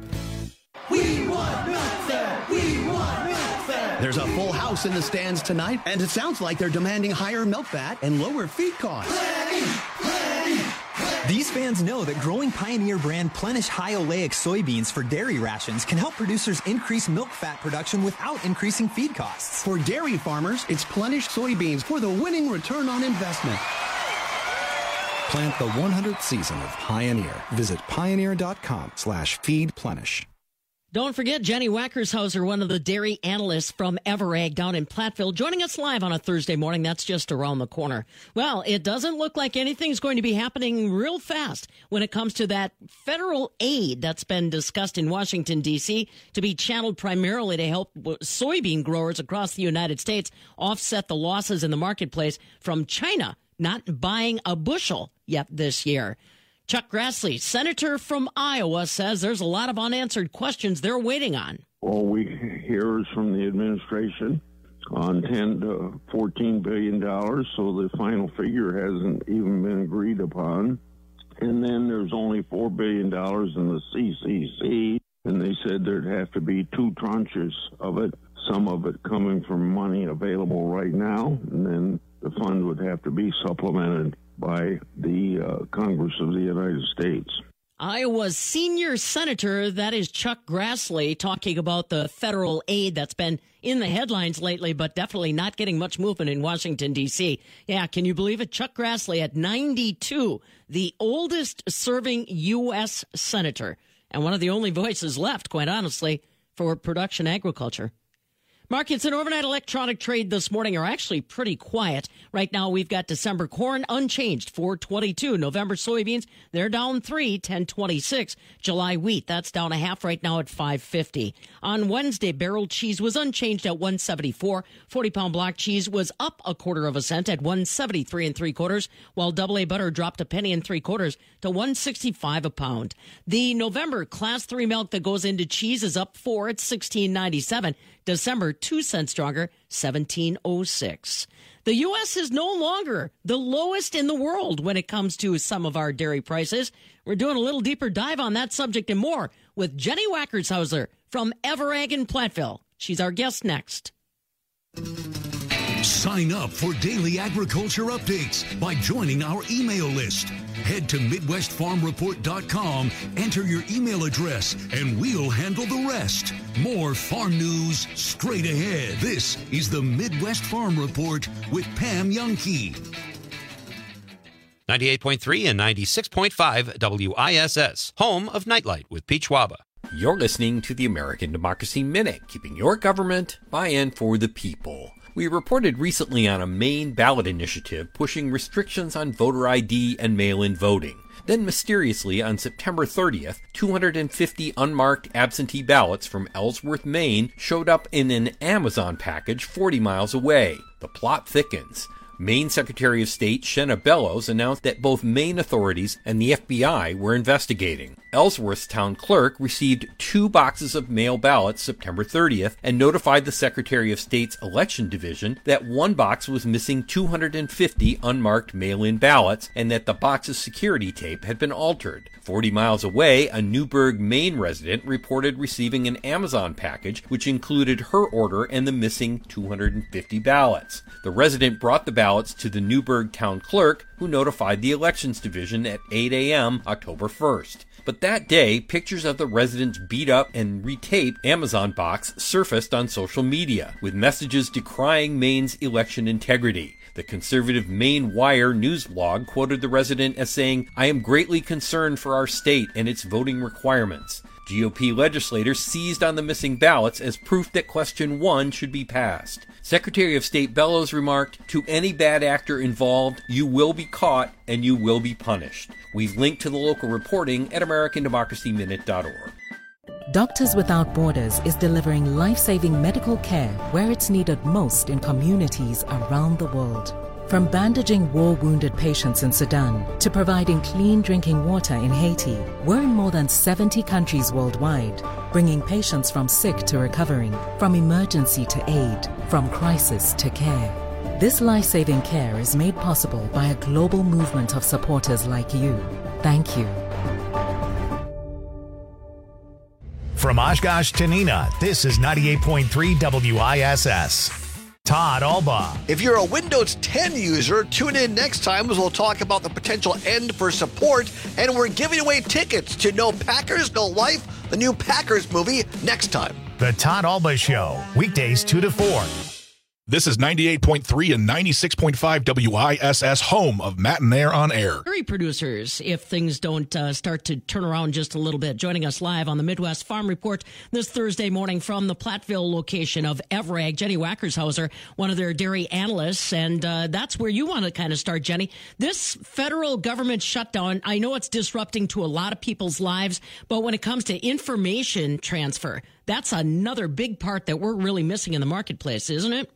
We want Milk Fed! We want Milk Fed! There's a full house in the stands tonight, and it sounds like they're demanding higher milk fat and lower feed costs. Plenty, plenty, plenty. These fans know that growing Pioneer brand Plenish high oleic soybeans for dairy rations can help producers increase milk fat production without increasing feed costs. For dairy farmers, it's Plenish soybeans for the winning return on investment. Plant the one hundredth season of Pioneer. Visit pioneer dot com slash feed plenish. Don't forget Jenny Wackershauser, one of the dairy analysts from Everag down in Platteville, joining us live on a Thursday morning. That's just around the corner. Well, it doesn't look like anything's going to be happening real fast when it comes to that federal aid that's been discussed in Washington, D C, to be channeled primarily to help soybean growers across the United States offset the losses in the marketplace from China not buying a bushel yet this year. Chuck Grassley, senator from Iowa, says there's a lot of unanswered questions they're waiting on. All we hear is from the administration on ten to fourteen billion dollars, so the final figure hasn't even been agreed upon. And then there's only four billion dollars in the C C C, and they said there'd have to be two tranches of it, some of it coming from money available right now, and then the fund would have to be supplemented by the uh, Congress of the United States. Iowa's senior senator, that is Chuck Grassley, talking about the federal aid that's been in the headlines lately, but definitely not getting much movement in Washington, D C. Yeah, can you believe it? Chuck Grassley at ninety-two, the oldest serving U S senator, and one of the only voices left, quite honestly, for production agriculture. Markets and overnight electronic trade this morning are actually pretty quiet. Right now, we've got December corn unchanged, four twenty-two. November soybeans, they're down three, ten twenty-six. July wheat, that's down a half right now at five fifty. On Wednesday, barreled cheese was unchanged at one seventy-four. forty-pound block cheese was up a quarter of a cent at one seventy-three and three quarters, while double A butter dropped a penny and three quarters to one sixty-five a pound. The November class three milk that goes into cheese is up four at sixteen ninety-seven. December, two cents stronger, seventeen oh six. The U S is no longer the lowest in the world when it comes to some of our dairy prices. We're doing a little deeper dive on that subject and more with Jenny Wackershauser from Everag in Platteville. She's our guest next. Sign up for daily agriculture updates by joining our email list. Head to Midwest Farm Report dot com, enter your email address, and we'll handle the rest. More farm news straight ahead. This is the Midwest Farm Report with Pam Jahnke. ninety-eight point three and ninety-six point five W I S S, home of Nightlight with Peach Waba. You're listening to the American Democracy Minute, keeping your government by and for the people. We reported recently on a Maine ballot initiative pushing restrictions on voter I D and mail-in voting. Then mysteriously, on September thirtieth, two hundred fifty unmarked absentee ballots from Ellsworth, Maine showed up in an Amazon package forty miles away. The plot thickens. Maine Secretary of State Shenna Bellows announced that both Maine authorities and the F B I were investigating. Ellsworth's town clerk received two boxes of mail ballots September thirtieth and notified the Secretary of State's Election Division that one box was missing two hundred fifty unmarked mail-in ballots and that the box's security tape had been altered. forty miles away, a Newburgh, Maine resident reported receiving an Amazon package which included her order and the missing two hundred fifty ballots. The resident brought the ballots to the Newburgh town clerk, who notified the Elections Division at eight a.m. October first. But that day, pictures of the resident's beat-up and retaped Amazon box surfaced on social media, with messages decrying Maine's election integrity. The conservative Maine Wire news blog quoted the resident as saying, "I am greatly concerned for our state and its voting requirements." G O P legislators seized on the missing ballots as proof that question one should be passed. Secretary of State Bellows remarked, "To any bad actor involved, you will be caught and you will be punished." We've linked to the local reporting at American Democracy Minute dot org. Doctors Without Borders is delivering life-saving medical care where it's needed most in communities around the world. From bandaging war-wounded patients in Sudan to providing clean drinking water in Haiti, we're in more than seventy countries worldwide, bringing patients from sick to recovering, from emergency to aid, from crisis to care. This life-saving care is made possible by a global movement of supporters like you. Thank you. From Oshkosh to Neenah, this is ninety-eight point three W I S S. Todd Alba. If you're a Windows ten user, tune in next time as we'll talk about the potential end for support, and we're giving away tickets to No Packers, No Life, the new Packers movie, next time. The Todd Alba Show, weekdays two to four. This is ninety-eight point three and ninety-six point five W I S S, home of Matt and Air on Air. Dairy producers, if things don't uh, start to turn around just a little bit, joining us live on the Midwest Farm Report this Thursday morning from the Platteville location of Evrag, Jenny Wackershauser, one of their dairy analysts, and uh, that's where you want to kind of start, Jenny. This federal government shutdown, I know it's disrupting to a lot of people's lives, but when it comes to information transfer, that's another big part that we're really missing in the marketplace, isn't it?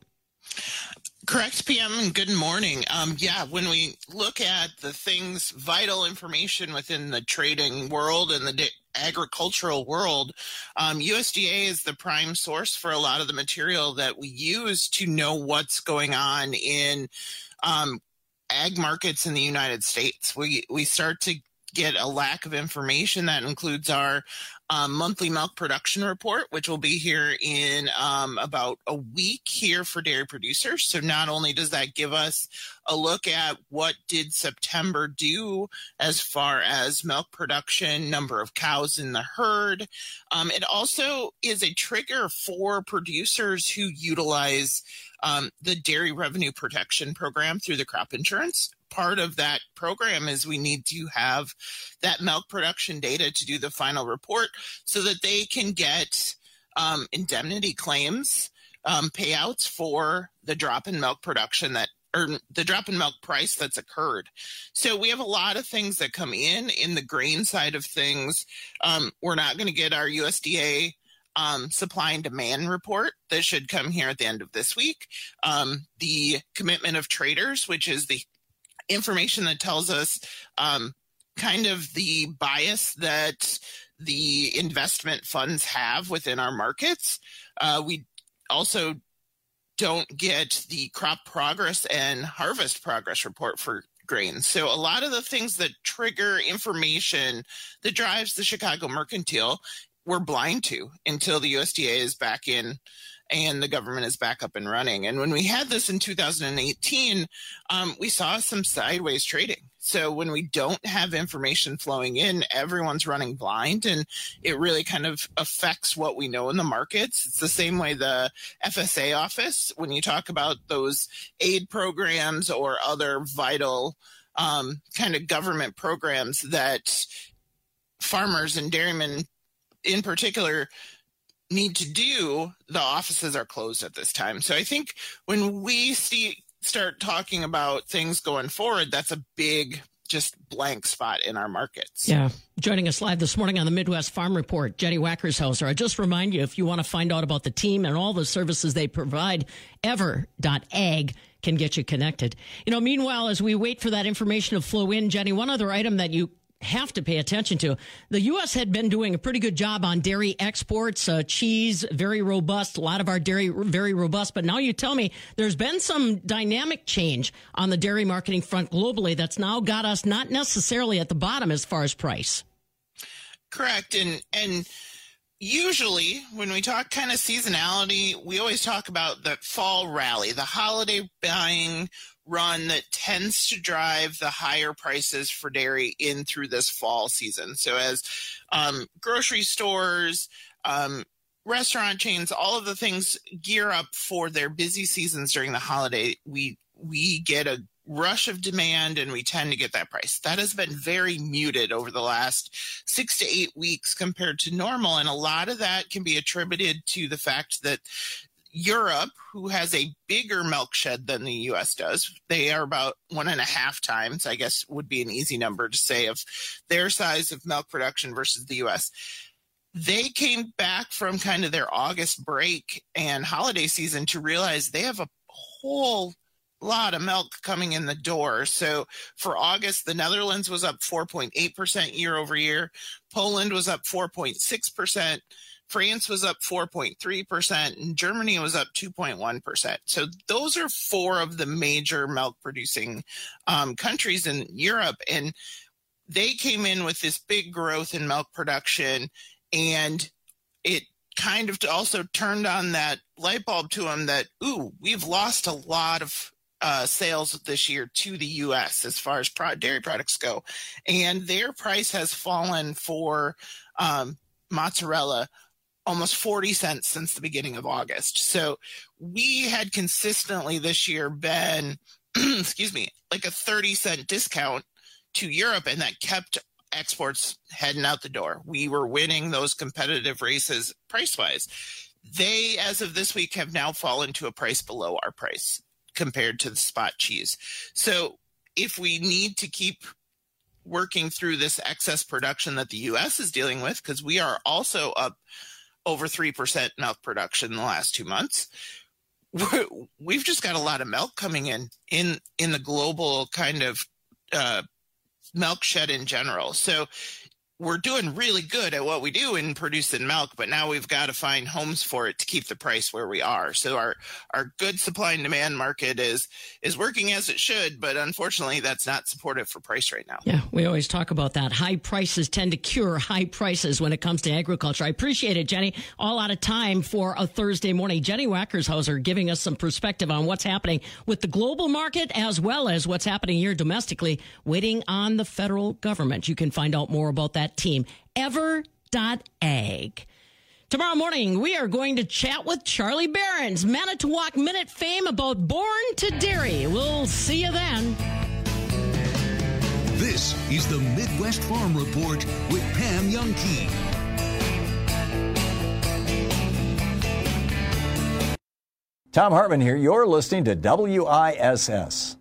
Correct, P M, and good morning. Um, yeah, when we look at the things, vital information within the trading world and the di- agricultural world, um, U S D A is the prime source for a lot of the material that we use to know what's going on in um, ag markets in the United States. We we start to get a lack of information. That includes our um, monthly milk production report, which will be here in um, about a week here for dairy producers. So not only does that give us a look at what did September do as far as milk production, number of cows in the herd, um, it also is a trigger for producers who utilize um, the Dairy Revenue Protection Program through the crop insurance. Part of that program is we need to have that milk production data to do the final report so that they can get um, indemnity claims, um, payouts for the drop in milk production that, or the drop in milk price that's occurred. So we have a lot of things that come in in the grain side of things. Um, we're not going to get our U S D A Um, supply and demand report that should come here at the end of this week. Um, the commitment of traders, which is the information that tells us um, kind of the bias that the investment funds have within our markets. Uh, we also don't get the crop progress and harvest progress report for grains. So a lot of the things that trigger information that drives the Chicago Mercantile, we're blind to until the U S D A is back in and the government is back up and running. And when we had this in two thousand eighteen, um, we saw some sideways trading. So when we don't have information flowing in, everyone's running blind, and it really kind of affects what we know in the markets. It's the same way the F S A office, when you talk about those aid programs or other vital um, kind of government programs that farmers and dairymen in particular need to do, the offices are closed at this time. So I think when we see start talking about things going forward, that's a big just blank spot in our markets. Yeah. Joining us live this morning on the Midwest Farm Report, Jenny Wackershauser. I just remind you, if you want to find out about the team and all the services they provide, ever dot ag can get you connected. You know, meanwhile, as we wait for that information to flow in, Jenny, one other item that you have to pay attention to. The U S had been doing a pretty good job on dairy exports, uh, cheese, very robust, a lot of our dairy very robust. But now you tell me there's been some dynamic change on the dairy marketing front globally that's now got us not necessarily at the bottom as far as price. Correct. And, and usually when we talk kind of seasonality, we always talk about the fall rally, the holiday buying run that tends to drive the higher prices for dairy in through this fall season. So as um, grocery stores, um, restaurant chains, all of the things gear up for their busy seasons during the holiday, we we get a rush of demand and we tend to get that price. That has been very muted over the last six to eight weeks compared to normal. And a lot of that can be attributed to the fact that Europe, who has a bigger milk shed than the U S does, they are about one and a half times, I guess would be an easy number to say, of their size of milk production versus the U S. They came back from kind of their August break and holiday season to realize they have a whole lot of milk coming in the door. So for August, the Netherlands was up four point eight percent year over year. Poland was up four point six percent. France was up four point three percent, and Germany was up two point one percent. So those are four of the major milk producing um, countries in Europe. And they came in with this big growth in milk production, and it kind of also turned on that light bulb to them that, ooh, we've lost a lot of uh, sales this year to the U S as far as pro- dairy products go. And their price has fallen for um, mozzarella almost forty cents since the beginning of August. So we had consistently this year been, excuse me, like a thirty cent discount to Europe, and that kept exports heading out the door. We were winning those competitive races price-wise. They, as of this week, have now fallen to a price below our price compared to the spot cheese. So if we need to keep working through this excess production that the U S is dealing with, because we are also up over three percent milk production in the last two months, we've just got a lot of milk coming in, in, in the global kind of uh, milk shed in general. So we're doing really good at what we do in producing milk, but now we've got to find homes for it to keep the price where we are. So our, our good supply and demand market is is working as it should, but unfortunately that's not supportive for price right now. Yeah, we always talk about that. High prices tend to cure high prices when it comes to agriculture. I appreciate it, Jenny. All out of time for a Thursday morning. Jenny Wackershauser giving us some perspective on what's happening with the global market as well as what's happening here domestically, waiting on the federal government. You can find out more about that team, ever dot ag. Tomorrow morning, we are going to chat with Charlie Behrens, Manitowoc Minute fame about Born to Dairy. We'll see you then. This is the Midwest Farm Report with Pam Youngkey. Tom Hartman here. You're listening to W I S S.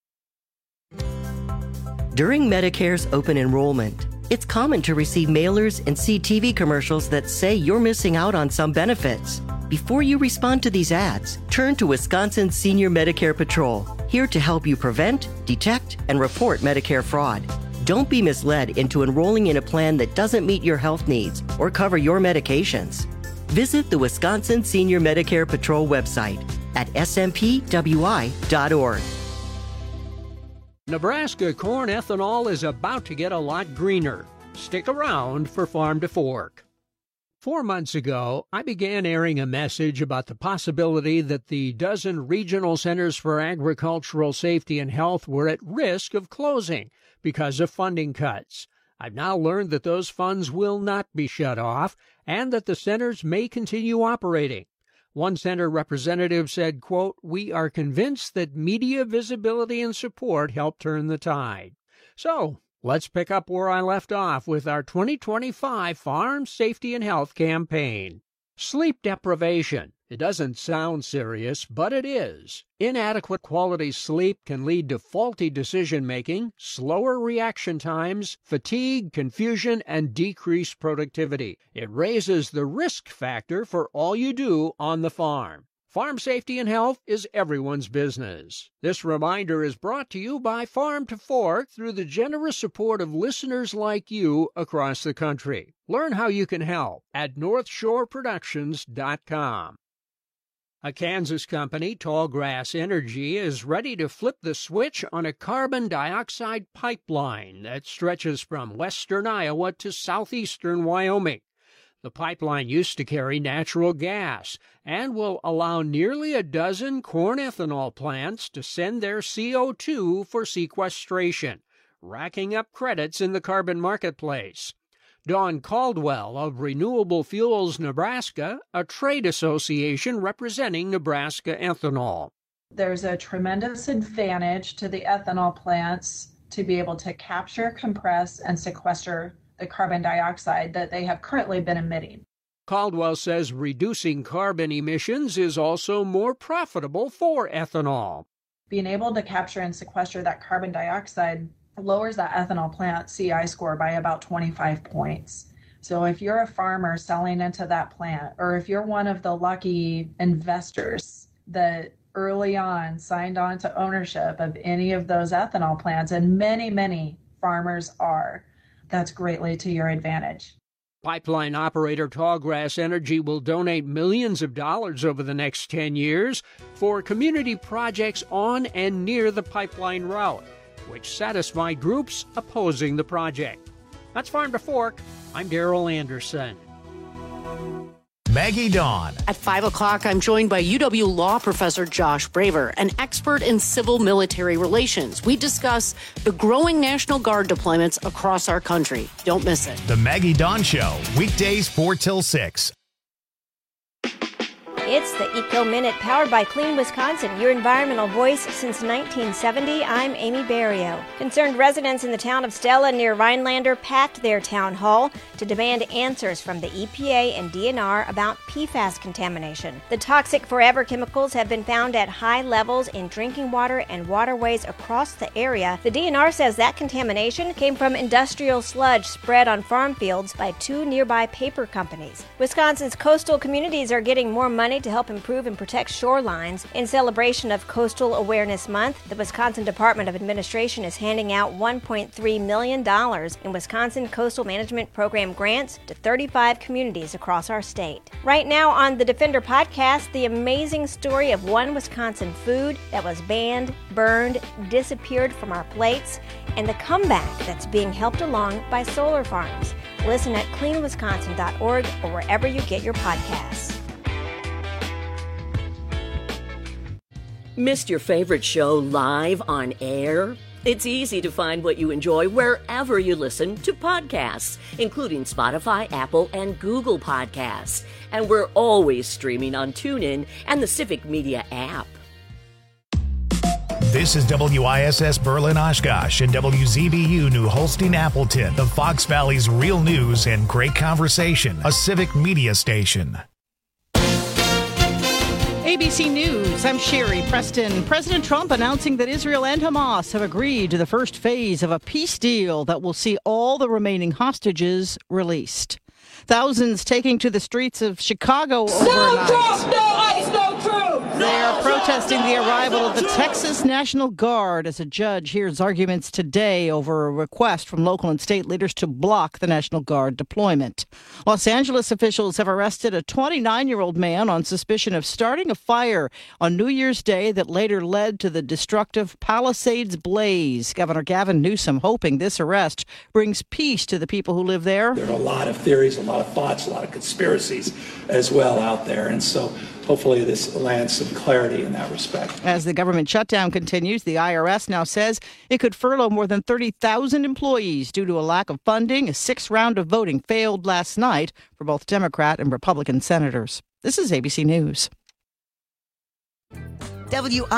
During Medicare's open enrollment, it's common to receive mailers and see T V commercials that say you're missing out on some benefits. Before you respond to these ads, turn to Wisconsin Senior Medicare Patrol, here to help you prevent, detect, and report Medicare fraud. Don't be misled into enrolling in a plan that doesn't meet your health needs or cover your medications. Visit the Wisconsin Senior Medicare Patrol website at s m p w i dot org. Nebraska corn ethanol is about to get a lot greener. Stick around for Farm to Fork. Four months ago, I began airing a message about the possibility that the dozen regional centers for agricultural safety and health were at risk of closing because of funding cuts. I've now learned that those funds will not be shut off and that the centers may continue operating. One center representative said, quote, "We are convinced that media visibility and support help turn the tide." So let's pick up where I left off with our twenty twenty-five Farm Safety and Health campaign. Sleep deprivation. It doesn't sound serious, but it is. Inadequate quality sleep can lead to faulty decision-making, slower reaction times, fatigue, confusion, and decreased productivity. It raises the risk factor for all you do on the farm. Farm safety and health is everyone's business. This reminder is brought to you by Farm to Fork through the generous support of listeners like you across the country. Learn how you can help at north shore productions dot com. A Kansas company, Tallgrass Energy, is ready to flip the switch on a carbon dioxide pipeline that stretches from western Iowa to southeastern Wyoming. The pipeline used to carry natural gas and will allow nearly a dozen corn ethanol plants to send their C O two for sequestration, racking up credits in the carbon marketplace. Dawn Caldwell of Renewable Fuels Nebraska, a trade association representing Nebraska ethanol. There's a tremendous advantage to the ethanol plants to be able to capture, compress, and sequester the carbon dioxide that they have currently been emitting. Caldwell says reducing carbon emissions is also more profitable for ethanol. Being able to capture and sequester that carbon dioxide lowers that ethanol plant C I score by about twenty-five points. So if you're a farmer selling into that plant, or if you're one of the lucky investors that early on signed on to ownership of any of those ethanol plants, and many, many farmers are, that's greatly to your advantage. Pipeline operator Tallgrass Energy will donate millions of dollars over the next ten years for community projects on and near the pipeline route, which satisfy groups opposing the project. That's Farm to Fork. I'm Darrell Anderson. Maggie Dawn. At five o'clock, I'm joined by U W Law Professor Josh Braver, an expert in civil military relations. We discuss the growing National Guard deployments across our country. Don't miss it. The Maggie Dawn Show, weekdays four till six. It's the Eco Minute, powered by Clean Wisconsin, your environmental voice since nineteen seventy. I'm Amy Barrio. Concerned residents in the town of Stella near Rhinelander packed their town hall to demand answers from the E P A and D N R about P FAS contamination. The toxic forever chemicals have been found at high levels in drinking water and waterways across the area. The D N R says that contamination came from industrial sludge spread on farm fields by two nearby paper companies. Wisconsin's coastal communities are getting more money to help improve and protect shorelines. In celebration of Coastal Awareness Month, the Wisconsin Department of Administration is handing out one point three million dollars in Wisconsin Coastal Management Program grants to thirty-five communities across our state. Right now on the Defender podcast, the amazing story of one Wisconsin food that was banned, burned, disappeared from our plates, and the comeback that's being helped along by solar farms. Listen at clean wisconsin dot org or wherever you get your podcasts. Missed your favorite show live on air? It's easy to find what you enjoy wherever you listen to podcasts, including Spotify, Apple, and Google Podcasts. And we're always streaming on TuneIn and the Civic Media app. This is W I S S Berlin Oshkosh and W Z B U New Holstein Appleton, the Fox Valley's real news and great conversation, a civic media station. A B C News, I'm Sherry Preston. President Trump announcing that Israel and Hamas have agreed to the first phase of a peace deal that will see all the remaining hostages released. Thousands taking to the streets of Chicago overnight. No Trump, no ICE, no truth! They are protesting the arrival of the Texas National Guard as a judge hears arguments today over a request from local and state leaders to block the National Guard deployment. Los Angeles officials have arrested a twenty-nine-year-old man on suspicion of starting a fire on New Year's Day that later led to the destructive Palisades blaze. Governor Gavin Newsom hoping this arrest brings peace to the people who live there. There are a lot of theories, a lot of thoughts, a lot of conspiracies as well out there. And so hopefully this lands some clarity in that respect. As the government shutdown continues, the I R S now says it could furlough more than thirty thousand employees due to a lack of funding. A sixth round of voting failed last night for both Democrat and Republican senators. This is A B C News. W